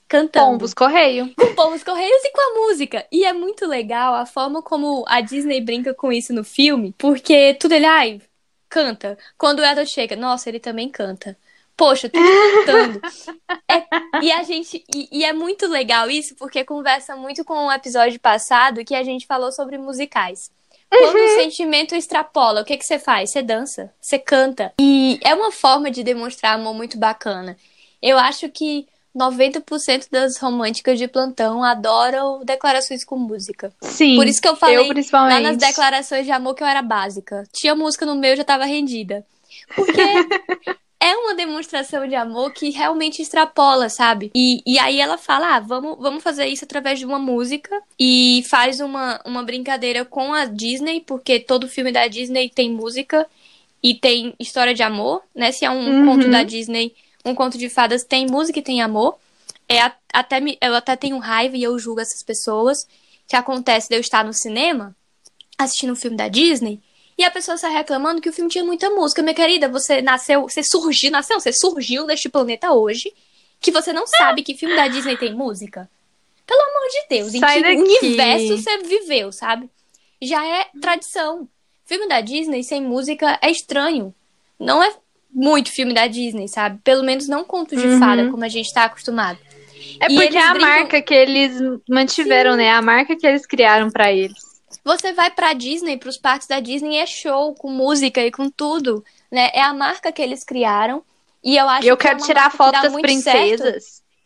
cantando.
Pombos Correio.
Com Pombos Correios e com a música. E é muito legal a forma como a Disney brinca com isso no filme, porque tudo ele, ai, canta. Quando o Edward chega, nossa, ele também canta. Poxa, tudo cantando. É, e a gente. E, e é muito legal isso, porque conversa muito com o episódio passado que a gente falou sobre musicais. Quando uhum. o sentimento extrapola, o que, que você faz? Você dança, você canta. E é uma forma de demonstrar amor muito bacana. Eu acho que noventa por cento das românticas de plantão adoram declarações com música.
Sim,
por isso que eu falei
eu principalmente.
Lá nas declarações de amor que eu era básica. Tinha música no meu, eu já tava rendida. Porque é uma demonstração de amor que realmente extrapola, sabe? E, e aí ela fala, ah, vamos, vamos fazer isso através de uma música. E faz uma, uma brincadeira com a Disney, porque todo filme da Disney tem música e tem história de amor, né? Se é um
uhum.
conto da Disney... Um conto de fadas tem música e tem amor. É, até, eu até tenho raiva e eu julgo essas pessoas. Que acontece de eu estar no cinema, assistindo um filme da Disney, e a pessoa está reclamando que o filme tinha muita música. Minha querida, você nasceu, você surgiu, nasceu, você surgiu neste planeta hoje, que você não sabe que filme da Disney tem música? Pelo amor de Deus,
Sai
em que
daqui.
universo você viveu, sabe? Já é tradição. Filme da Disney sem música é estranho. Não é muito filme da Disney, sabe? Pelo menos não conto de uhum. fada, como a gente tá acostumado.
É e porque é a brincam... marca que eles mantiveram, Sim. né? A marca que eles criaram pra eles.
Você vai pra Disney, pros parques da Disney, é show, com música e com tudo, né? É a marca que eles criaram. E eu acho
eu
que
quero
é uma
tirar foto das
Certo.
princesas.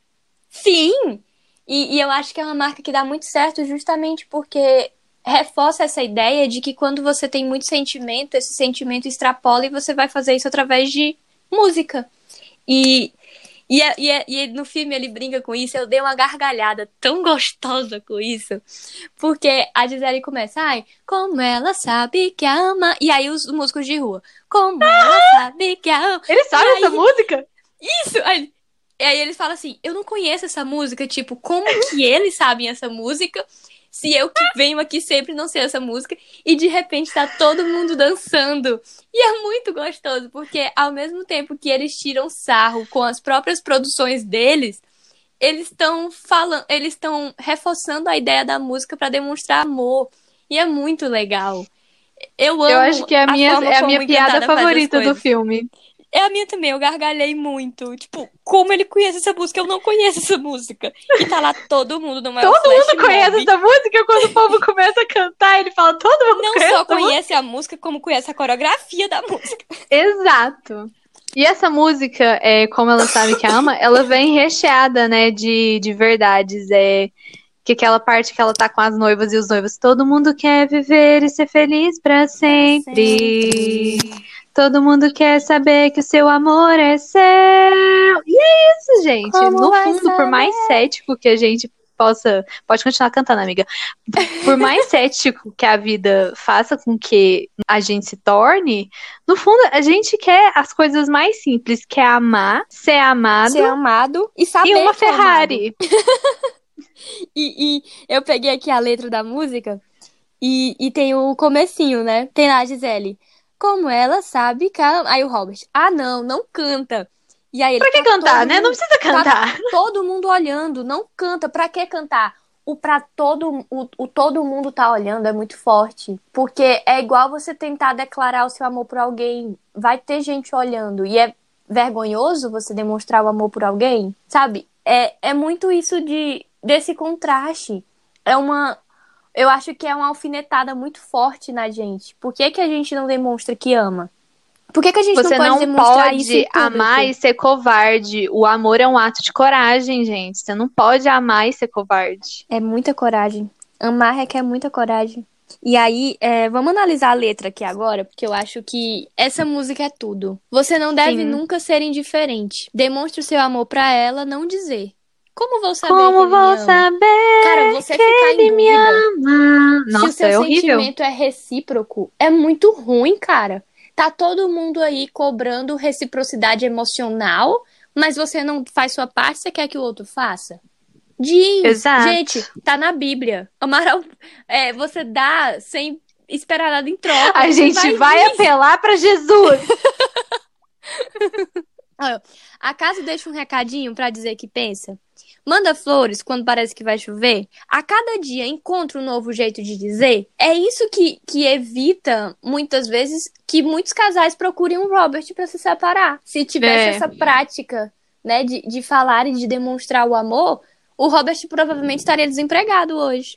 Sim! E, e eu acho que é uma marca que dá muito certo justamente porque reforça essa ideia de que quando você tem muito sentimento, esse sentimento extrapola e você vai fazer isso através de música. E, e, e, e no filme ele brinca com isso, eu dei uma gargalhada tão gostosa com isso, porque a Gisele começa, ai, como ela sabe que a ama, e aí os músicos de rua, como ah! ela sabe que a ama.
Ele sabe essa música?
Isso! Aí, e aí eles falam assim, eu não conheço essa música, tipo, como que eles sabem essa música? Se eu que venho aqui sempre não sei essa música, e de repente tá todo mundo dançando. E é muito gostoso, porque ao mesmo tempo que eles tiram sarro com as próprias produções deles, eles estão falando, eles estão reforçando a ideia da música pra demonstrar amor. E é muito legal. Eu amo.
Eu acho que é a minha,
a
é a minha piada favorita do filme.
É a minha também, eu gargalhei muito. Tipo, como ele conhece essa música? Eu não conheço essa música. E tá lá todo mundo no maior
Todo mundo conhece mob. Essa música. Quando o povo começa a cantar, ele fala, todo mundo
não
conhece
só conhece a música, como conhece a coreografia da música.
Exato. E essa música, é, como ela sabe que ama, ela vem recheada, né, de, de verdades. É, que aquela parte que ela tá com as noivas e os noivos. Todo mundo quer viver e ser feliz pra sempre. sempre. Todo mundo quer saber que o seu amor é seu. E é isso, gente. Como no fundo, saber? Por mais cético que a gente possa... Pode continuar cantando, amiga. Por mais cético que a vida faça com que a gente se torne, no fundo, a gente quer as coisas mais simples, que é amar, ser amado.
Ser amado e saber
E uma
que é
Ferrari.
e, e eu peguei aqui a letra da música e, e tem o comecinho, né? Tem lá a Gisele. Como ela sabe que ela... Aí o Robert, ah não, não canta. E aí ele,
pra que
tá
cantar, né?
Mundo,
Não precisa cantar.
Tá todo mundo olhando, não canta. Pra que cantar? O pra todo, o, o todo mundo tá olhando é muito forte. Porque é igual você tentar declarar o seu amor por alguém. Vai ter gente olhando. E é vergonhoso você demonstrar o amor por alguém, sabe? É, é muito isso de, desse contraste. É uma... Eu acho que é uma alfinetada muito forte na gente. Por que, que a gente não demonstra que ama? Por que, que a gente
Você
não pode
não
demonstrar
pode
isso em público?
amar e ser covarde. O amor é um ato de coragem, gente. Você não pode amar e ser covarde.
É muita coragem. Amar requer muita coragem. E aí, é, vamos analisar a letra aqui agora, porque eu acho que essa música é tudo. Você não deve Sim. nunca ser indiferente. Demonstre o seu amor pra ela, não dizer. Como vou saber
Como
que ele
vou
me ama?
saber
Cara, você
que
ficar
ele
em
me
dúvida
ama. Nossa,
se o seu
é horrível.
sentimento é recíproco, é muito ruim, cara. Tá todo mundo aí cobrando reciprocidade emocional, mas você não faz sua parte, você quer que o outro faça? Diz,
Exato.
Gente, tá na Bíblia. Amar ao... é, você dá sem esperar nada em troca.
A gente vai, vai apelar pra Jesus.
Olha, acaso deixa um recadinho pra dizer que pensa? Manda flores quando parece que vai chover? A cada dia encontra um novo jeito de dizer? É isso que, que evita, muitas vezes, que muitos casais procurem um Robert pra se separar. Se tivesse
É.
essa prática, né, de, de falar e de demonstrar o amor, o Robert provavelmente estaria desempregado hoje.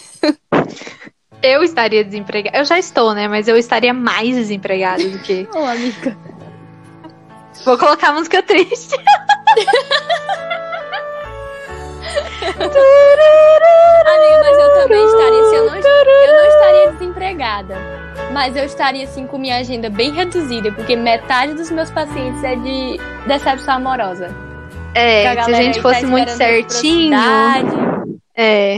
Eu estaria desempregada. Eu já estou, né? Mas eu estaria mais desempregada do que...
Ô, amiga.
Vou colocar música triste.
Amiga, mas eu também estaria, se eu não, eu não estaria desempregada, mas eu estaria assim com minha agenda bem reduzida, porque metade dos meus pacientes é de decepção amorosa.
É, se a gente fosse muito certinho, é,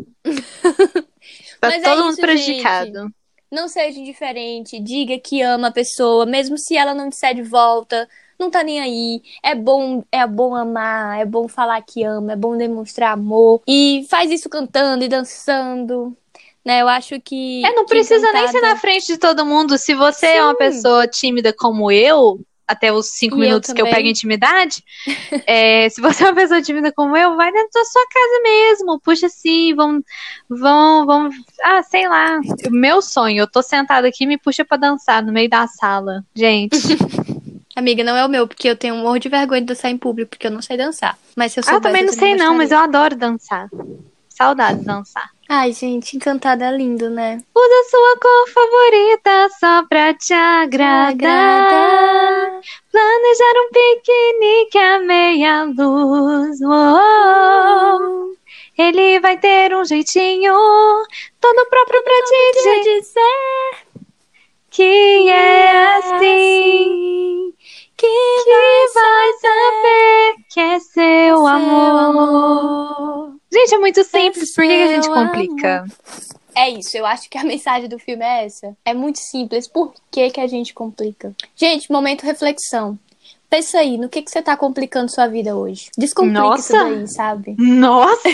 tá
mas
todo
é
mundo
isso,
prejudicado.
Gente. Não seja indiferente, diga que ama a pessoa, mesmo se ela não disser de volta. Não tá nem aí. É bom, é bom amar, é bom falar que ama, é bom demonstrar amor. E faz isso cantando e dançando, né? Eu acho que...
É, não
que
precisa
Encantada...
nem ser na frente de todo mundo. Se você Sim. é uma pessoa tímida como eu, até os cinco e minutos eu que eu pego intimidade, é, se você é uma pessoa tímida como eu, vai dentro da sua casa mesmo. Puxa assim, vão, vão, vão... Ah, sei lá. Meu sonho, eu tô sentada aqui e me puxa pra dançar no meio da sala. Gente...
Amiga, não é o meu, porque eu tenho um morro de vergonha de dançar em público, porque eu não sei dançar. Mas se eu soubesse,
ah, também não sei não, mas eu adoro dançar. Saudades de dançar.
Ai, gente, Encantada é lindo, né?
Usa sua cor favorita só pra te agradar. agradar. Planejar um piquenique à meia luz. Oh, ele vai ter um jeitinho todo próprio pra te dizer que é assim. Que, que vai, vai saber que é seu, seu amor. amor. Gente, é muito simples. É Por que a gente complica?
Amor. É isso, eu acho que a mensagem do filme é essa. É muito simples. Por que, que a gente complica? Gente, momento reflexão. Pensa aí, no que, que você tá complicando sua vida hoje? Descomplica Nossa. Isso daí, sabe?
Nossa!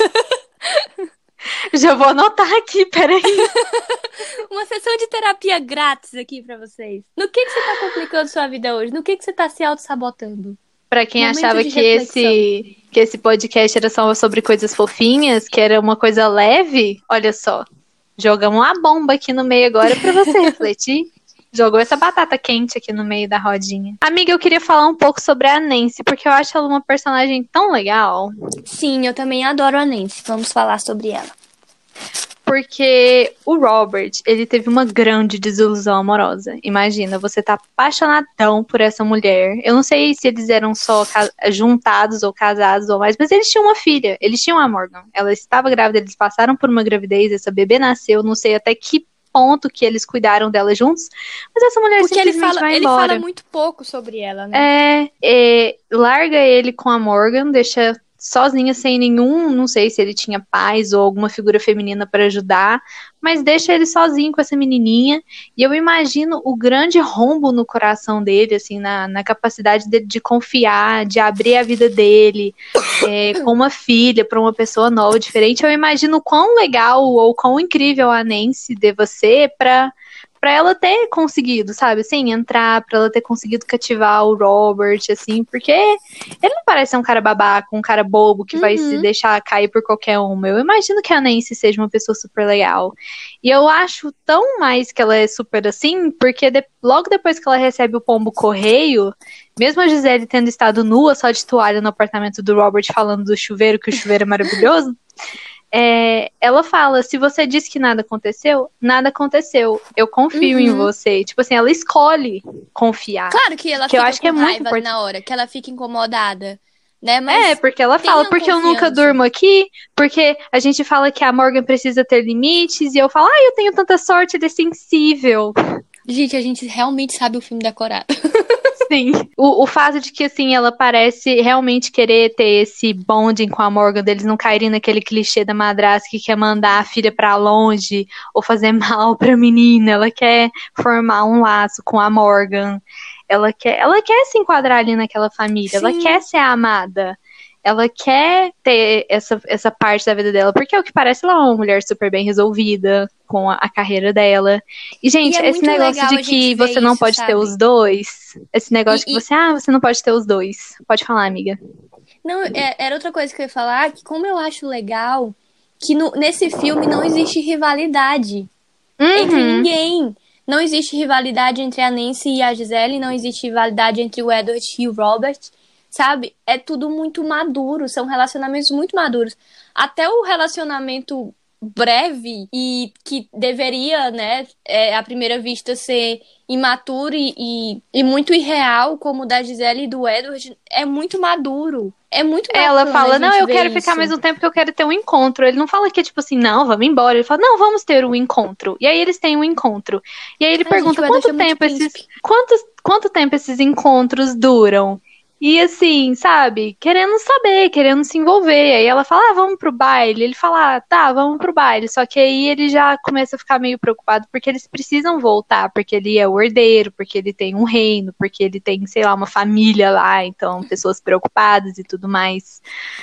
Já vou anotar aqui, peraí.
Uma sessão de terapia grátis aqui pra vocês. No que, que você tá complicando sua vida hoje? No que, que você tá se auto-sabotando?
Pra quem Momento achava que esse, que esse podcast era só sobre coisas fofinhas, que era uma coisa leve, olha só. Jogamos uma bomba aqui no meio agora pra você refletir. Jogou essa batata quente aqui no meio da rodinha. Amiga, eu queria falar um pouco sobre a Nancy, porque eu acho ela uma personagem tão legal.
Sim, eu também adoro a Nancy. Vamos falar sobre ela.
Porque o Robert, ele teve uma grande desilusão amorosa. Imagina, você tá apaixonadão por essa mulher. Eu não sei se eles eram só juntados ou casados ou mais, mas eles tinham uma filha. Eles tinham a Morgan. Ela estava grávida, eles passaram por uma gravidez, essa bebê nasceu, não sei até que ponto que eles cuidaram dela juntos, mas essa mulher
Porque
simplesmente
ele fala,
vai
ele
embora.
Ele fala muito pouco sobre ela, né?
É, é, larga ele com a Morgan, deixa sozinha, sem nenhum, não sei se ele tinha pais ou alguma figura feminina para ajudar, mas deixa ele sozinho com essa menininha, e eu imagino o grande rombo no coração dele, assim, na, na capacidade dele de confiar, de abrir a vida dele é, com uma filha para uma pessoa nova, diferente. Eu imagino quão legal ou quão incrível a Nancy deva ser para pra ela ter conseguido, sabe, assim, entrar, pra ela ter conseguido cativar o Robert, assim, porque ele não parece ser um cara babaca, um cara bobo que uhum. vai se deixar cair por qualquer uma. Eu imagino que a Nancy seja uma pessoa super legal. E eu acho tão mais que ela é super assim, porque de, logo depois que ela recebe o pombo correio, mesmo a Gisele tendo estado nua, só de toalha no apartamento do Robert, falando do chuveiro, que o chuveiro é maravilhoso, É, ela fala, se você disse que nada aconteceu, nada aconteceu. Eu confio uhum. em você. Tipo assim, ela escolhe confiar.
Claro que ela
que
fica
eu acho
com
que é
raiva
muito importante.
Na hora, que ela fica incomodada. Né? Mas
é, porque ela fala, porque confiança. Eu nunca durmo aqui, porque a gente fala que a Morgan precisa ter limites, e eu falo, ah, eu tenho tanta sorte, ele é sensível.
Gente, a gente realmente sabe o filme decorado.
Sim. O, o fato de que, assim, ela parece realmente querer ter esse bonding com a Morgan, deles não caírem naquele clichê da madrasta que quer mandar a filha pra longe ou fazer mal pra menina. Ela quer formar um laço com a Morgan. Ela quer, ela quer se enquadrar ali naquela família. Sim. Ela quer ser amada. ela quer ter essa, essa parte da vida dela, porque é o que parece, ela é uma mulher super bem resolvida com a, a carreira dela. E, gente,
E é
esse
muito
negócio
legal
de
a
que
gente ver
você não
isso,
pode
sabe?
ter os dois, esse negócio
E-
que você, ah, você não pode ter os dois. Pode falar, amiga.
Não, é- era outra coisa que eu ia falar, que como eu acho legal que no- nesse filme não existe rivalidade entre
Uhum.
ninguém. Não existe rivalidade entre a Nancy e a Gisele, não existe rivalidade entre o Edward e o Robert, sabe? É tudo muito maduro, são relacionamentos muito maduros. Até o relacionamento breve e que deveria, né, é, à primeira vista ser imaturo e, e, e muito irreal, como o da Gisele e do Edward, é muito maduro. É muito bacana.
Ela fala,
a
não,
gente
eu
ver
quero
isso.
ficar mais um tempo que eu quero ter um encontro. Ele não fala que é tipo assim, não, vamos embora. Ele fala, não, vamos ter um encontro. E aí eles têm um encontro. E aí ele
Ai,
pergunta,
gente, o Edward
quanto
é muito
tempo esses.
príncipe.
Quantos, quanto tempo esses encontros duram? E assim, sabe, querendo saber, querendo se envolver. Aí ela fala, ah, vamos pro baile. Ele fala, ah, tá, vamos pro baile. Só que aí ele já começa a ficar meio preocupado porque eles precisam voltar, porque ele é o herdeiro, porque ele tem um reino, porque ele tem, sei lá, uma família lá, então pessoas preocupadas e tudo mais.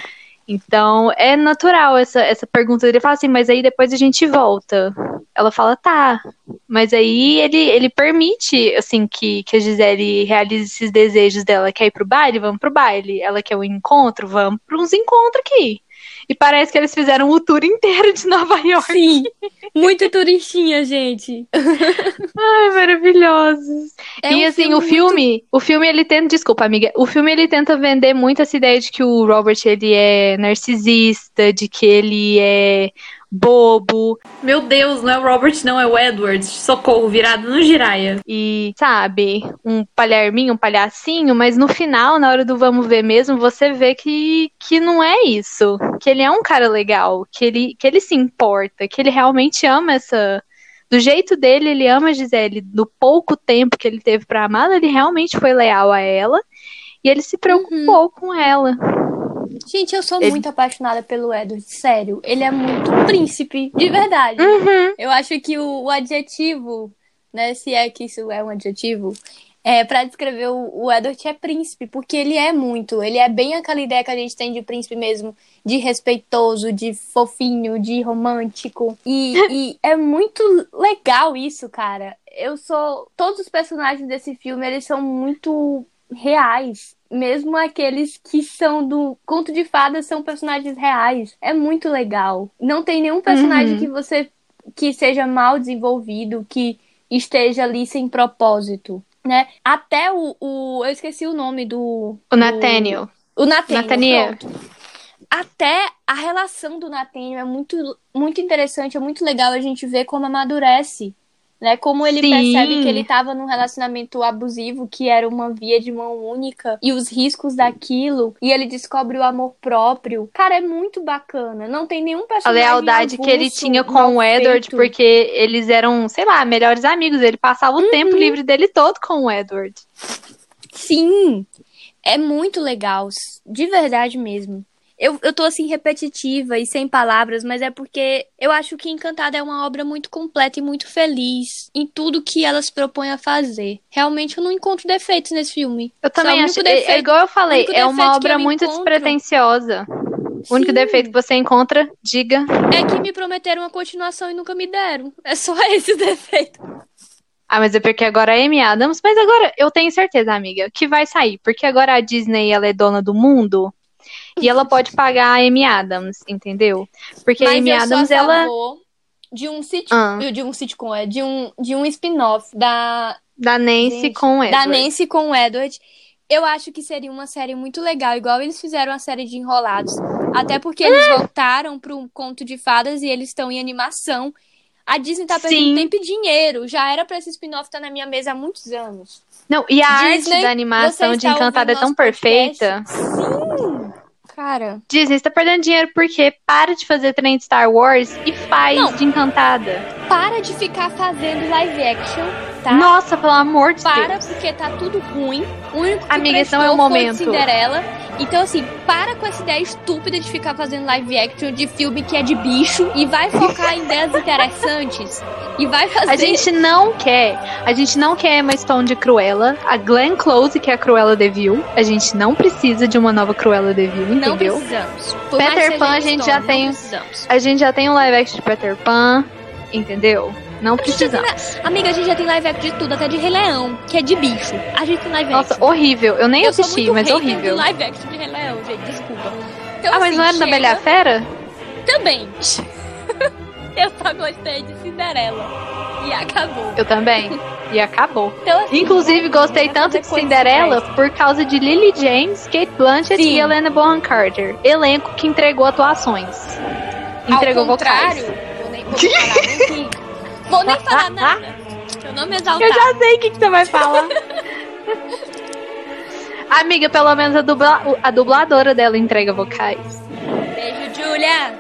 Então, é natural essa, essa pergunta. Ele fala assim, mas aí depois a gente volta. Ela fala, tá. Mas aí ele, ele permite, assim, que, que a Gisele realize esses desejos dela. Quer ir pro baile? Vamos pro baile. Ela quer um encontro? Vamos para uns encontros aqui. E parece que eles fizeram o tour inteiro de Nova York.
Sim, muito turistinha, gente.
Ai, maravilhosos.
É
e
um
assim,
filme
o filme, o filme ele tenta, desculpa, amiga, o filme ele tenta vender muito essa ideia de que o Robert ele é narcisista, de que ele é bobo. Meu Deus, não é o Robert, não, é o Edward. Socorro, virado no giraia. E, sabe, um palharminho, um palhacinho, mas no final, na hora do vamos ver mesmo, você vê que, que não é isso. Que ele é um cara legal, que ele, que ele se importa, que ele realmente ama essa... Do jeito dele, ele ama a Gisele. Do pouco tempo que ele teve pra amá-la, ele realmente foi leal a ela. E ele se preocupou uhum. com ela.
Gente, eu sou
ele...
muito apaixonada pelo Edward, sério. Ele é muito príncipe, de verdade.
Uhum.
Eu acho que o, o adjetivo, né, se é que isso é um adjetivo, é pra descrever o, o Edward é príncipe, porque ele é muito. Ele é bem aquela ideia que a gente tem de príncipe mesmo, de respeitoso, de fofinho, de romântico. E, e é muito legal isso, cara. Eu sou... Todos os personagens desse filme, eles são muito reais. Mesmo aqueles que são do Conto de Fadas são personagens reais. É muito legal. Não tem nenhum personagem uhum. que você... que seja mal desenvolvido, que esteja ali sem propósito, né? Até o... o eu esqueci o nome do...
O Nathaniel.
O Nathaniel,
Nathaniel.
Pronto. Até a relação do Nathaniel é muito, muito interessante, é muito legal a gente ver como amadurece, né? Como ele Sim. percebe que ele estava num relacionamento abusivo, que era uma via de mão única, e os riscos daquilo, e ele descobre o amor próprio. Cara, é muito bacana. Não tem nenhum personagem
A lealdade
avulso,
que ele tinha com o Edward,
feito.
Porque eles eram, sei lá, melhores amigos. Ele passava o uhum. tempo livre dele todo com o Edward.
Sim, é muito legal, de verdade mesmo. Eu, eu tô, assim, repetitiva e sem palavras, mas é porque eu acho que Encantada é uma obra muito completa e muito feliz em tudo que ela se propõe a fazer. Realmente, eu não encontro defeitos nesse filme.
Eu também acho, defeito, é, é igual eu falei, é uma obra muito encontro, despretensiosa. O único defeito que você encontra, diga.
É que me prometeram uma continuação e nunca me deram. É só esse defeito.
Ah, mas é porque agora é Amy Adams, mas agora eu tenho certeza, amiga, que vai sair. Porque agora a Disney, ela é dona do mundo... E ela pode pagar a Amy Adams, entendeu? Porque
Mas
a Amy
eu
Adams,
sou a
ela...
de um sitcom,
ah.
de um sitcom, é, de um, de um spin-off da...
Da Nancy
Gente,
com o Edward.
Da Nancy com o Edward. Eu acho que seria uma série muito legal, igual eles fizeram a série de Enrolados. Até porque eles ah. voltaram para um conto de fadas e eles estão em animação. A Disney tá perdendo Sim. tempo e dinheiro. Já era pra esse spin-off estar na minha mesa há muitos anos.
Não, e a
Disney,
arte da animação de Encantada é tão perfeita.
Sim! Cara.
Disney, você tá perdendo dinheiro porque para de fazer trem de Star Wars e faz Não, de Encantada.
Para de ficar fazendo live action, tá?
Nossa, pelo amor de
para,
Deus.
Para, porque tá tudo ruim. O único que
Amiga, esse não é o momento.
Cinderela. Então, assim, para com essa ideia estúpida de ficar fazendo live action de filme que é de bicho e vai focar em ideias interessantes. E vai fazer...
A gente não quer, a gente não quer Emma Stone de Cruella, a Glenn Close, que é a Cruella DeVille. A gente não precisa de uma nova Cruella DeVille,
não
entendeu?
Precisamos. Por mais que
Peter
seja
Pan, a
Emma
gente
Stone,
já tem,
não precisamos.
a gente já tem um live action de Peter Pan, entendeu? Não
A gente já tem
precisamos.
li- Amiga, a gente já tem live action de tudo, até de Rei Leão, que é de bicho. A gente tem live
Nossa,
action.
horrível. Eu nem
Eu sou
assisti,
muito
mas
hater
horrível.
do live action de Rei Leão, gente, desculpa. Então,
Ah, mas
assim,
não era da
chega-
Bela e a Fera?
Também. Eu só gostei de Cinderela. E acabou.
Eu também. E acabou.
Então, assim,
Inclusive,
vai-
gostei
vai
tanto
fazer
de
coisa
Cinderela
demais.
por causa de Lily James, Kate Blanchett
Sim.
e Helena Bonham Carter. Elenco que entregou atuações. Entregou
Ao contrário,
vocais.
vou nem, vou nem falar nem que- Vou nem falar nada. Eu não me exaltar.
Eu já sei o que, que você vai falar. Amiga, pelo menos a, dubla, a dubladora dela entrega vocais.
Beijo, Julia.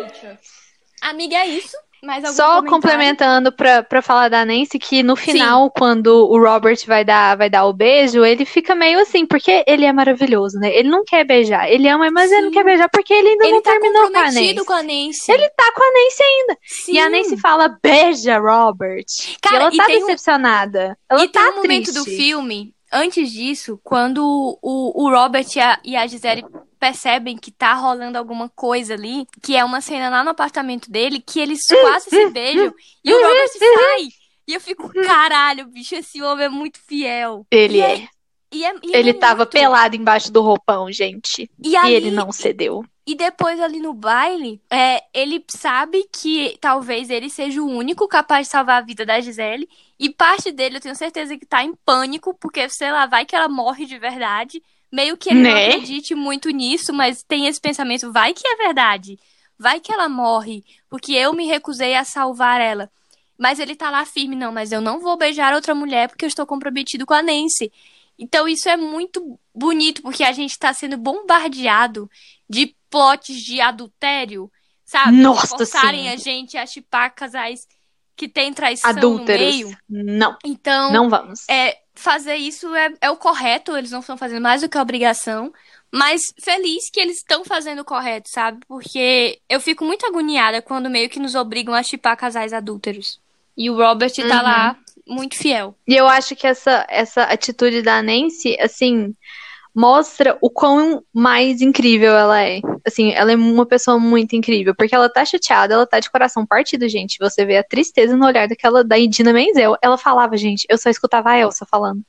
Amiga, é isso? Mais algum
Só
comentário?
complementando pra, pra falar da Nancy, que no final, quando o Robert vai dar, vai dar o beijo, ele fica meio assim, porque ele é maravilhoso, né? Ele não quer beijar. Ele ama, mas ele não
Sim.
quer beijar porque ele ainda
Ele
não
tá
terminou com a Nancy.
comprometido com a Nancy.
Ele tá com a Nancy ainda.
Sim.
E a Nancy fala, beija, Robert.
Cara,
e ela
e
tá
tem um-
decepcionada. Ela
e
tá
tem um momento
triste.
do filme, antes disso, quando o, o Robert e a, e a Gisele percebem que tá rolando alguma coisa ali, que é uma cena lá no apartamento dele, que eles quase se beijam, e o Robert sai. E eu fico, caralho, bicho, esse homem é muito fiel.
Ele
E
é.
E é- e
Ele
é
tava
muito.
pelado embaixo do roupão, gente.
E,
E
ali,
ele não cedeu.
E depois ali no baile, é, ele sabe que talvez ele seja o único capaz de salvar a vida da Gisele. E parte dele, eu tenho certeza que tá em pânico, porque, sei lá, vai que ela morre de verdade. Meio que ele não
Né?
acredite muito nisso, mas tem esse pensamento, vai que é verdade. Vai que ela morre, porque eu me recusei a salvar ela. Mas ele tá lá firme, não, mas eu não vou beijar outra mulher porque eu estou comprometido com a Nancy. Então isso é muito bonito, porque a gente tá sendo bombardeado de plots de adultério, sabe?
Nossa,
Forçarem
sim.
a gente a chipar casais que tem traição no
Adúlteros.
meio.
Não,
Então,
não vamos.
é, fazer isso é, é o correto, eles não estão fazendo mais do que a obrigação, mas feliz que eles estão fazendo o correto, sabe? Porque eu fico muito agoniada quando meio que nos obrigam a chipar casais adúlteros. E o Robert tá
Uhum.
lá muito fiel.
E eu acho que essa, essa atitude da Nancy, assim, mostra o quão mais incrível ela é. Assim, ela é uma pessoa muito incrível, porque ela tá chateada, ela tá de coração partido, gente. Você vê a tristeza no olhar daquela, da Idina Menzel. Ela falava, gente, eu só escutava a Elsa falando.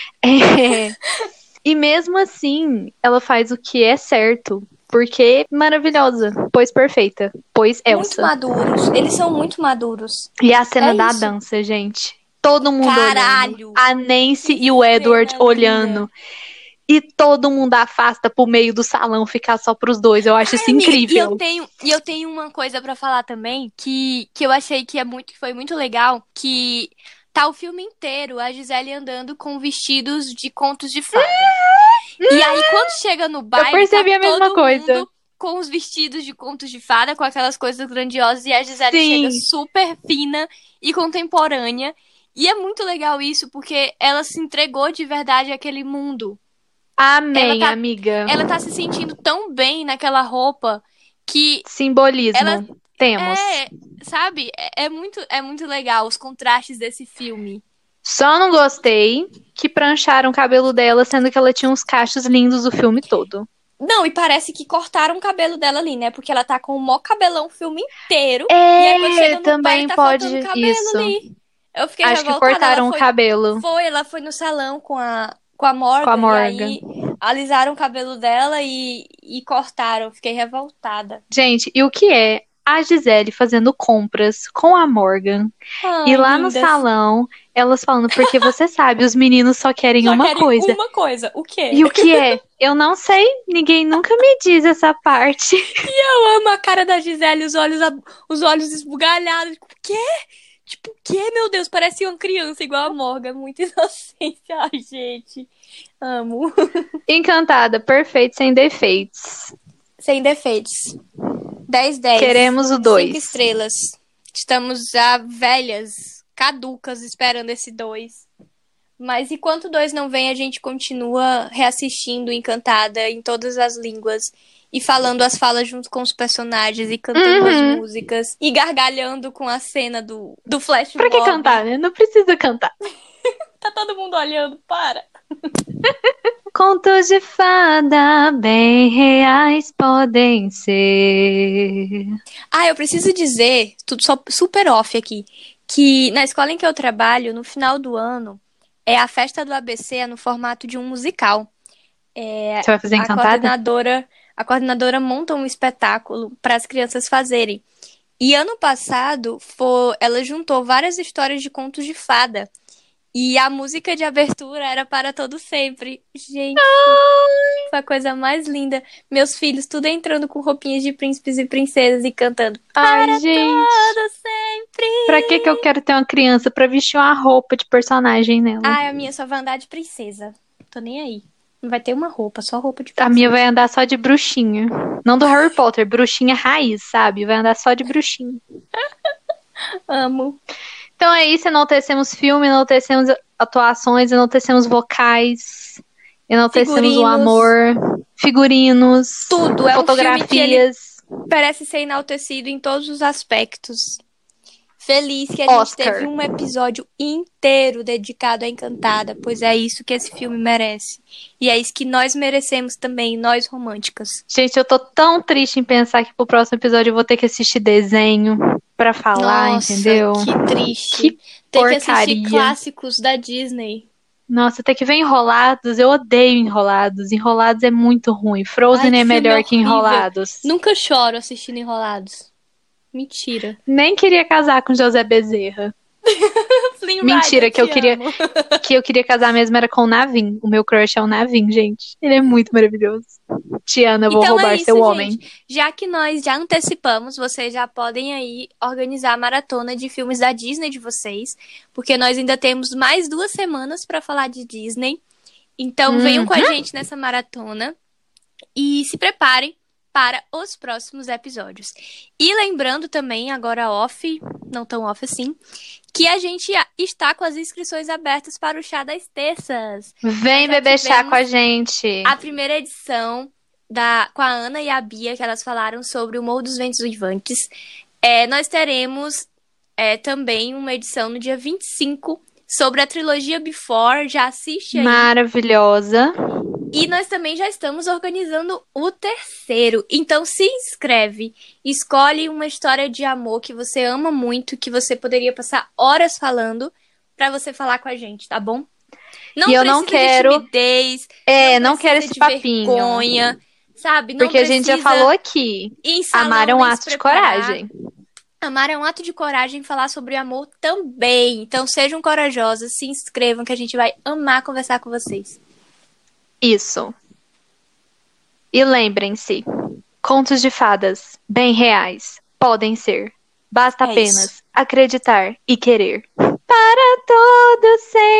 É. E mesmo assim, ela faz o que é certo. Porque maravilhosa, pois perfeita, pois
Muito
Elsa.
maduros. Eles são muito maduros.
E a cena
É
da
isso.
dança, gente. Todo mundo
Caralho!
olhando. A Nancy
Que
e o Edward
cena
olhando. E todo mundo afasta pro meio do salão ficar só pros dois. Eu acho isso
Ai, amiga,
incrível.
E eu tenho, e eu tenho uma coisa pra falar também, que, que eu achei que é muito, que foi muito legal, que tá o filme inteiro a Gisele andando com vestidos de contos de fada. E aí, quando chega no baile,
percebi
tá
a mesma
todo
coisa.
mundo com os vestidos de contos de fada, com aquelas coisas grandiosas, e a Gisele
Sim.
chega super fina e contemporânea. E é muito legal isso, porque ela se entregou de verdade àquele mundo.
Amém,
Ela tá-
amiga.
Ela tá se sentindo tão bem naquela roupa que
Simbolismo.
Ela-
Temos.
é, sabe, é, é muito, é muito legal os contrastes desse filme.
Só não gostei que prancharam o cabelo dela, sendo que ela tinha uns cachos lindos o filme todo.
Não, e parece que cortaram o cabelo dela ali, né? Porque ela tá com o maior cabelão o filme inteiro. e aí quando chega
É,
no
também
baile, tá
pode
faltando cabelo
isso.
ali. Eu fiquei
Acho que
revoltada.
cortaram
ela
o
foi,
cabelo.
foi, ela foi no salão com a, com a Morgan.
Com a
E
Morgan.
aí alisaram o cabelo dela e, e cortaram. Eu fiquei revoltada.
Gente, e o que é a Gisele fazendo compras com a Morgan?
Ai,
E lá no
lindas.
salão, elas falando, porque você sabe, os meninos só querem
Só
uma
querem
coisa.
uma coisa. O quê?
E o que é? Eu não sei, ninguém nunca me diz essa parte.
Eu amo a cara da Gisele, os olhos, ab- os olhos esbugalhados. Tipo, o quê? Tipo, o quê, meu Deus? Parece uma criança igual a Morgan. Muito inocente. Ai, gente. Amo.
Encantada, perfeito, sem defeitos.
Sem defeitos. dez, dez.
Queremos o
Cinco
dois.
estrelas. Estamos já velhas, caducas, esperando esse dois. Mas enquanto o dois não vem, a gente continua reassistindo Encantada em todas as línguas. E falando as falas junto com os personagens. E cantando
Uhum.
as músicas. E gargalhando com a cena do, do Flash
Pra que
Mob.
cantar, né? Não precisa cantar.
Tá todo mundo olhando, para.
Contos de fada bem reais podem ser.
Ah, eu preciso dizer, tudo só super off aqui, que na escola em que eu trabalho, no final do ano, é a festa do A B C é no formato de um musical. É,
Você vai fazer
a
Encantada?
coordenadora, a coordenadora monta um espetáculo para as crianças fazerem. E ano passado, foi, ela juntou várias histórias de contos de fada. E a música de abertura era Para Todo Sempre. Gente, foi a coisa mais linda. Meus filhos tudo entrando com roupinhas de príncipes e princesas e cantando
Ai,
Para
gente.
Todo Sempre.
Pra que que eu quero ter uma criança? Pra vestir uma roupa de personagem nela.
Ai, a minha só vai andar de princesa. Tô nem aí. Não vai ter uma roupa, só roupa de
A
princesa.
minha vai andar só de bruxinha. Não do Harry Potter, bruxinha raiz, sabe? Vai andar só de bruxinha.
Amo.
Então é isso, enaltecemos filme, enaltecemos atuações, enaltecemos vocais, enaltecemos o
Figurinos.
amor, figurinos,
Tudo. É um filme que ele
fotografias.
parece ser enaltecido em todos os aspectos. Feliz que a gente
Oscar.
teve um episódio inteiro dedicado à Encantada, pois é isso que esse filme merece. E é isso que nós merecemos também, nós românticas.
Gente, eu tô tão triste em pensar que pro próximo episódio eu vou ter que assistir desenho pra falar,
Nossa,
entendeu?
que triste.
Que
Tem que assistir
porcaria.
clássicos da Disney.
Nossa, tem que ver Enrolados. Eu odeio Enrolados. Enrolados é muito ruim. Frozen
Ai, que
é
filme
melhor que
horrível.
Enrolados.
Nunca choro assistindo Enrolados. Mentira.
Nem queria casar com José Bezerra.
Flynn
Mentira,
Rider,
que eu
te
queria-
amo.
Que eu queria casar mesmo era com o Navin. O meu crush é o Navin, gente. Ele é muito maravilhoso. Tiana, eu vou
Então é
roubar
isso,
seu
gente.
homem.
Já que nós já antecipamos, vocês já podem aí organizar a maratona de filmes da Disney de vocês, porque nós ainda temos mais duas semanas para falar de Disney. Então venham
Uhum.
com a gente nessa maratona e se preparem para os próximos episódios. E lembrando também, agora off, não tão off assim, que a gente está com as inscrições abertas para o Chá das Terças.
Vem
Nós já
beber chá
tivemos
com a gente.
A primeira edição da, com a Ana e a Bia, que elas falaram sobre o Morro dos Ventos Uivantes. É, nós teremos é, também uma edição no dia vinte e cinco sobre a trilogia Before. Já assiste aí.
Maravilhosa.
E nós também já estamos organizando o terceiro. Então se inscreve, escolhe uma história de amor que você ama muito, que você poderia passar horas falando, pra você falar com a gente, tá bom? Não
E eu não
precisa
quero-
de timidez,
É,
não
não quero
precisa
esse
de
papinho.
vergonha, sabe? Não
Porque a gente já
precisa
falou aqui.
ir em salão
Amar é um
nem se
ato de
preparar.
coragem.
Amar é um ato de coragem, falar sobre amor também. Então sejam corajosas, se inscrevam que a gente vai amar conversar com vocês.
Isso. E lembrem-se, contos de fadas bem reais podem ser. Basta
É
apenas
isso.
acreditar e querer. Para todo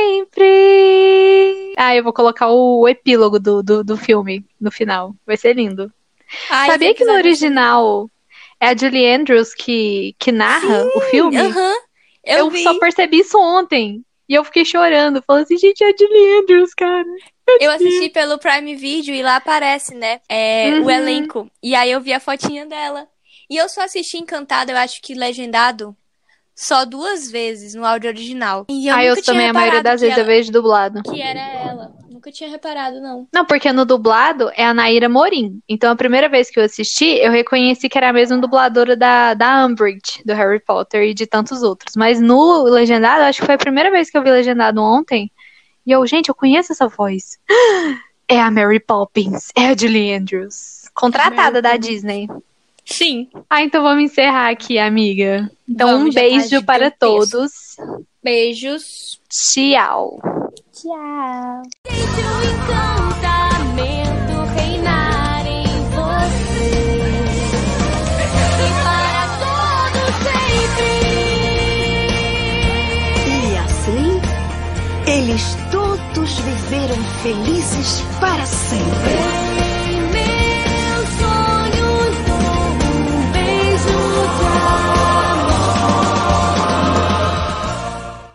sempre. Ah, eu vou colocar o epílogo do, do, do filme no final. Vai ser lindo.
Ai,
Sabia
esse
que no
episódio vai ser
original é a Julie Andrews que, que narra o filme?
Aham, eu,
Eu
vi.
só percebi isso ontem. E eu fiquei chorando. Falando assim, gente, é a Julie Andrews, cara.
Eu assisti pelo Prime Video e lá aparece, né? É,
Uhum.
o elenco. E aí eu vi a fotinha dela. E eu só assisti Encantada, eu acho que legendado, só duas vezes no áudio original. E eu
Ah,
nunca
eu
tinha
também, a maioria
reparado
das
que
vezes eu
ela-
vejo dublado.
que era ela. Nunca tinha reparado, não.
Não, porque no dublado é a Naira Morim. Então a primeira vez que eu assisti, eu reconheci que era a mesma dubladora da, da Umbridge, do Harry Potter e de tantos outros. Mas no legendado, acho que foi a primeira vez que eu vi legendado ontem. E eu, gente, eu conheço essa voz. É a Mary Poppins, é a Julie Andrews. Contratada
Mary
da
Poppins.
Disney.
Sim.
Ah, então vamos encerrar aqui, amiga. Então
Vamos,
um
já tá
beijo para
gigantesco.
todos.
Beijos.
Tchau.
Tchau. Deixe o encantamento reinar em você. E para todo sempre.
E assim, eles todos viveram felizes para sempre.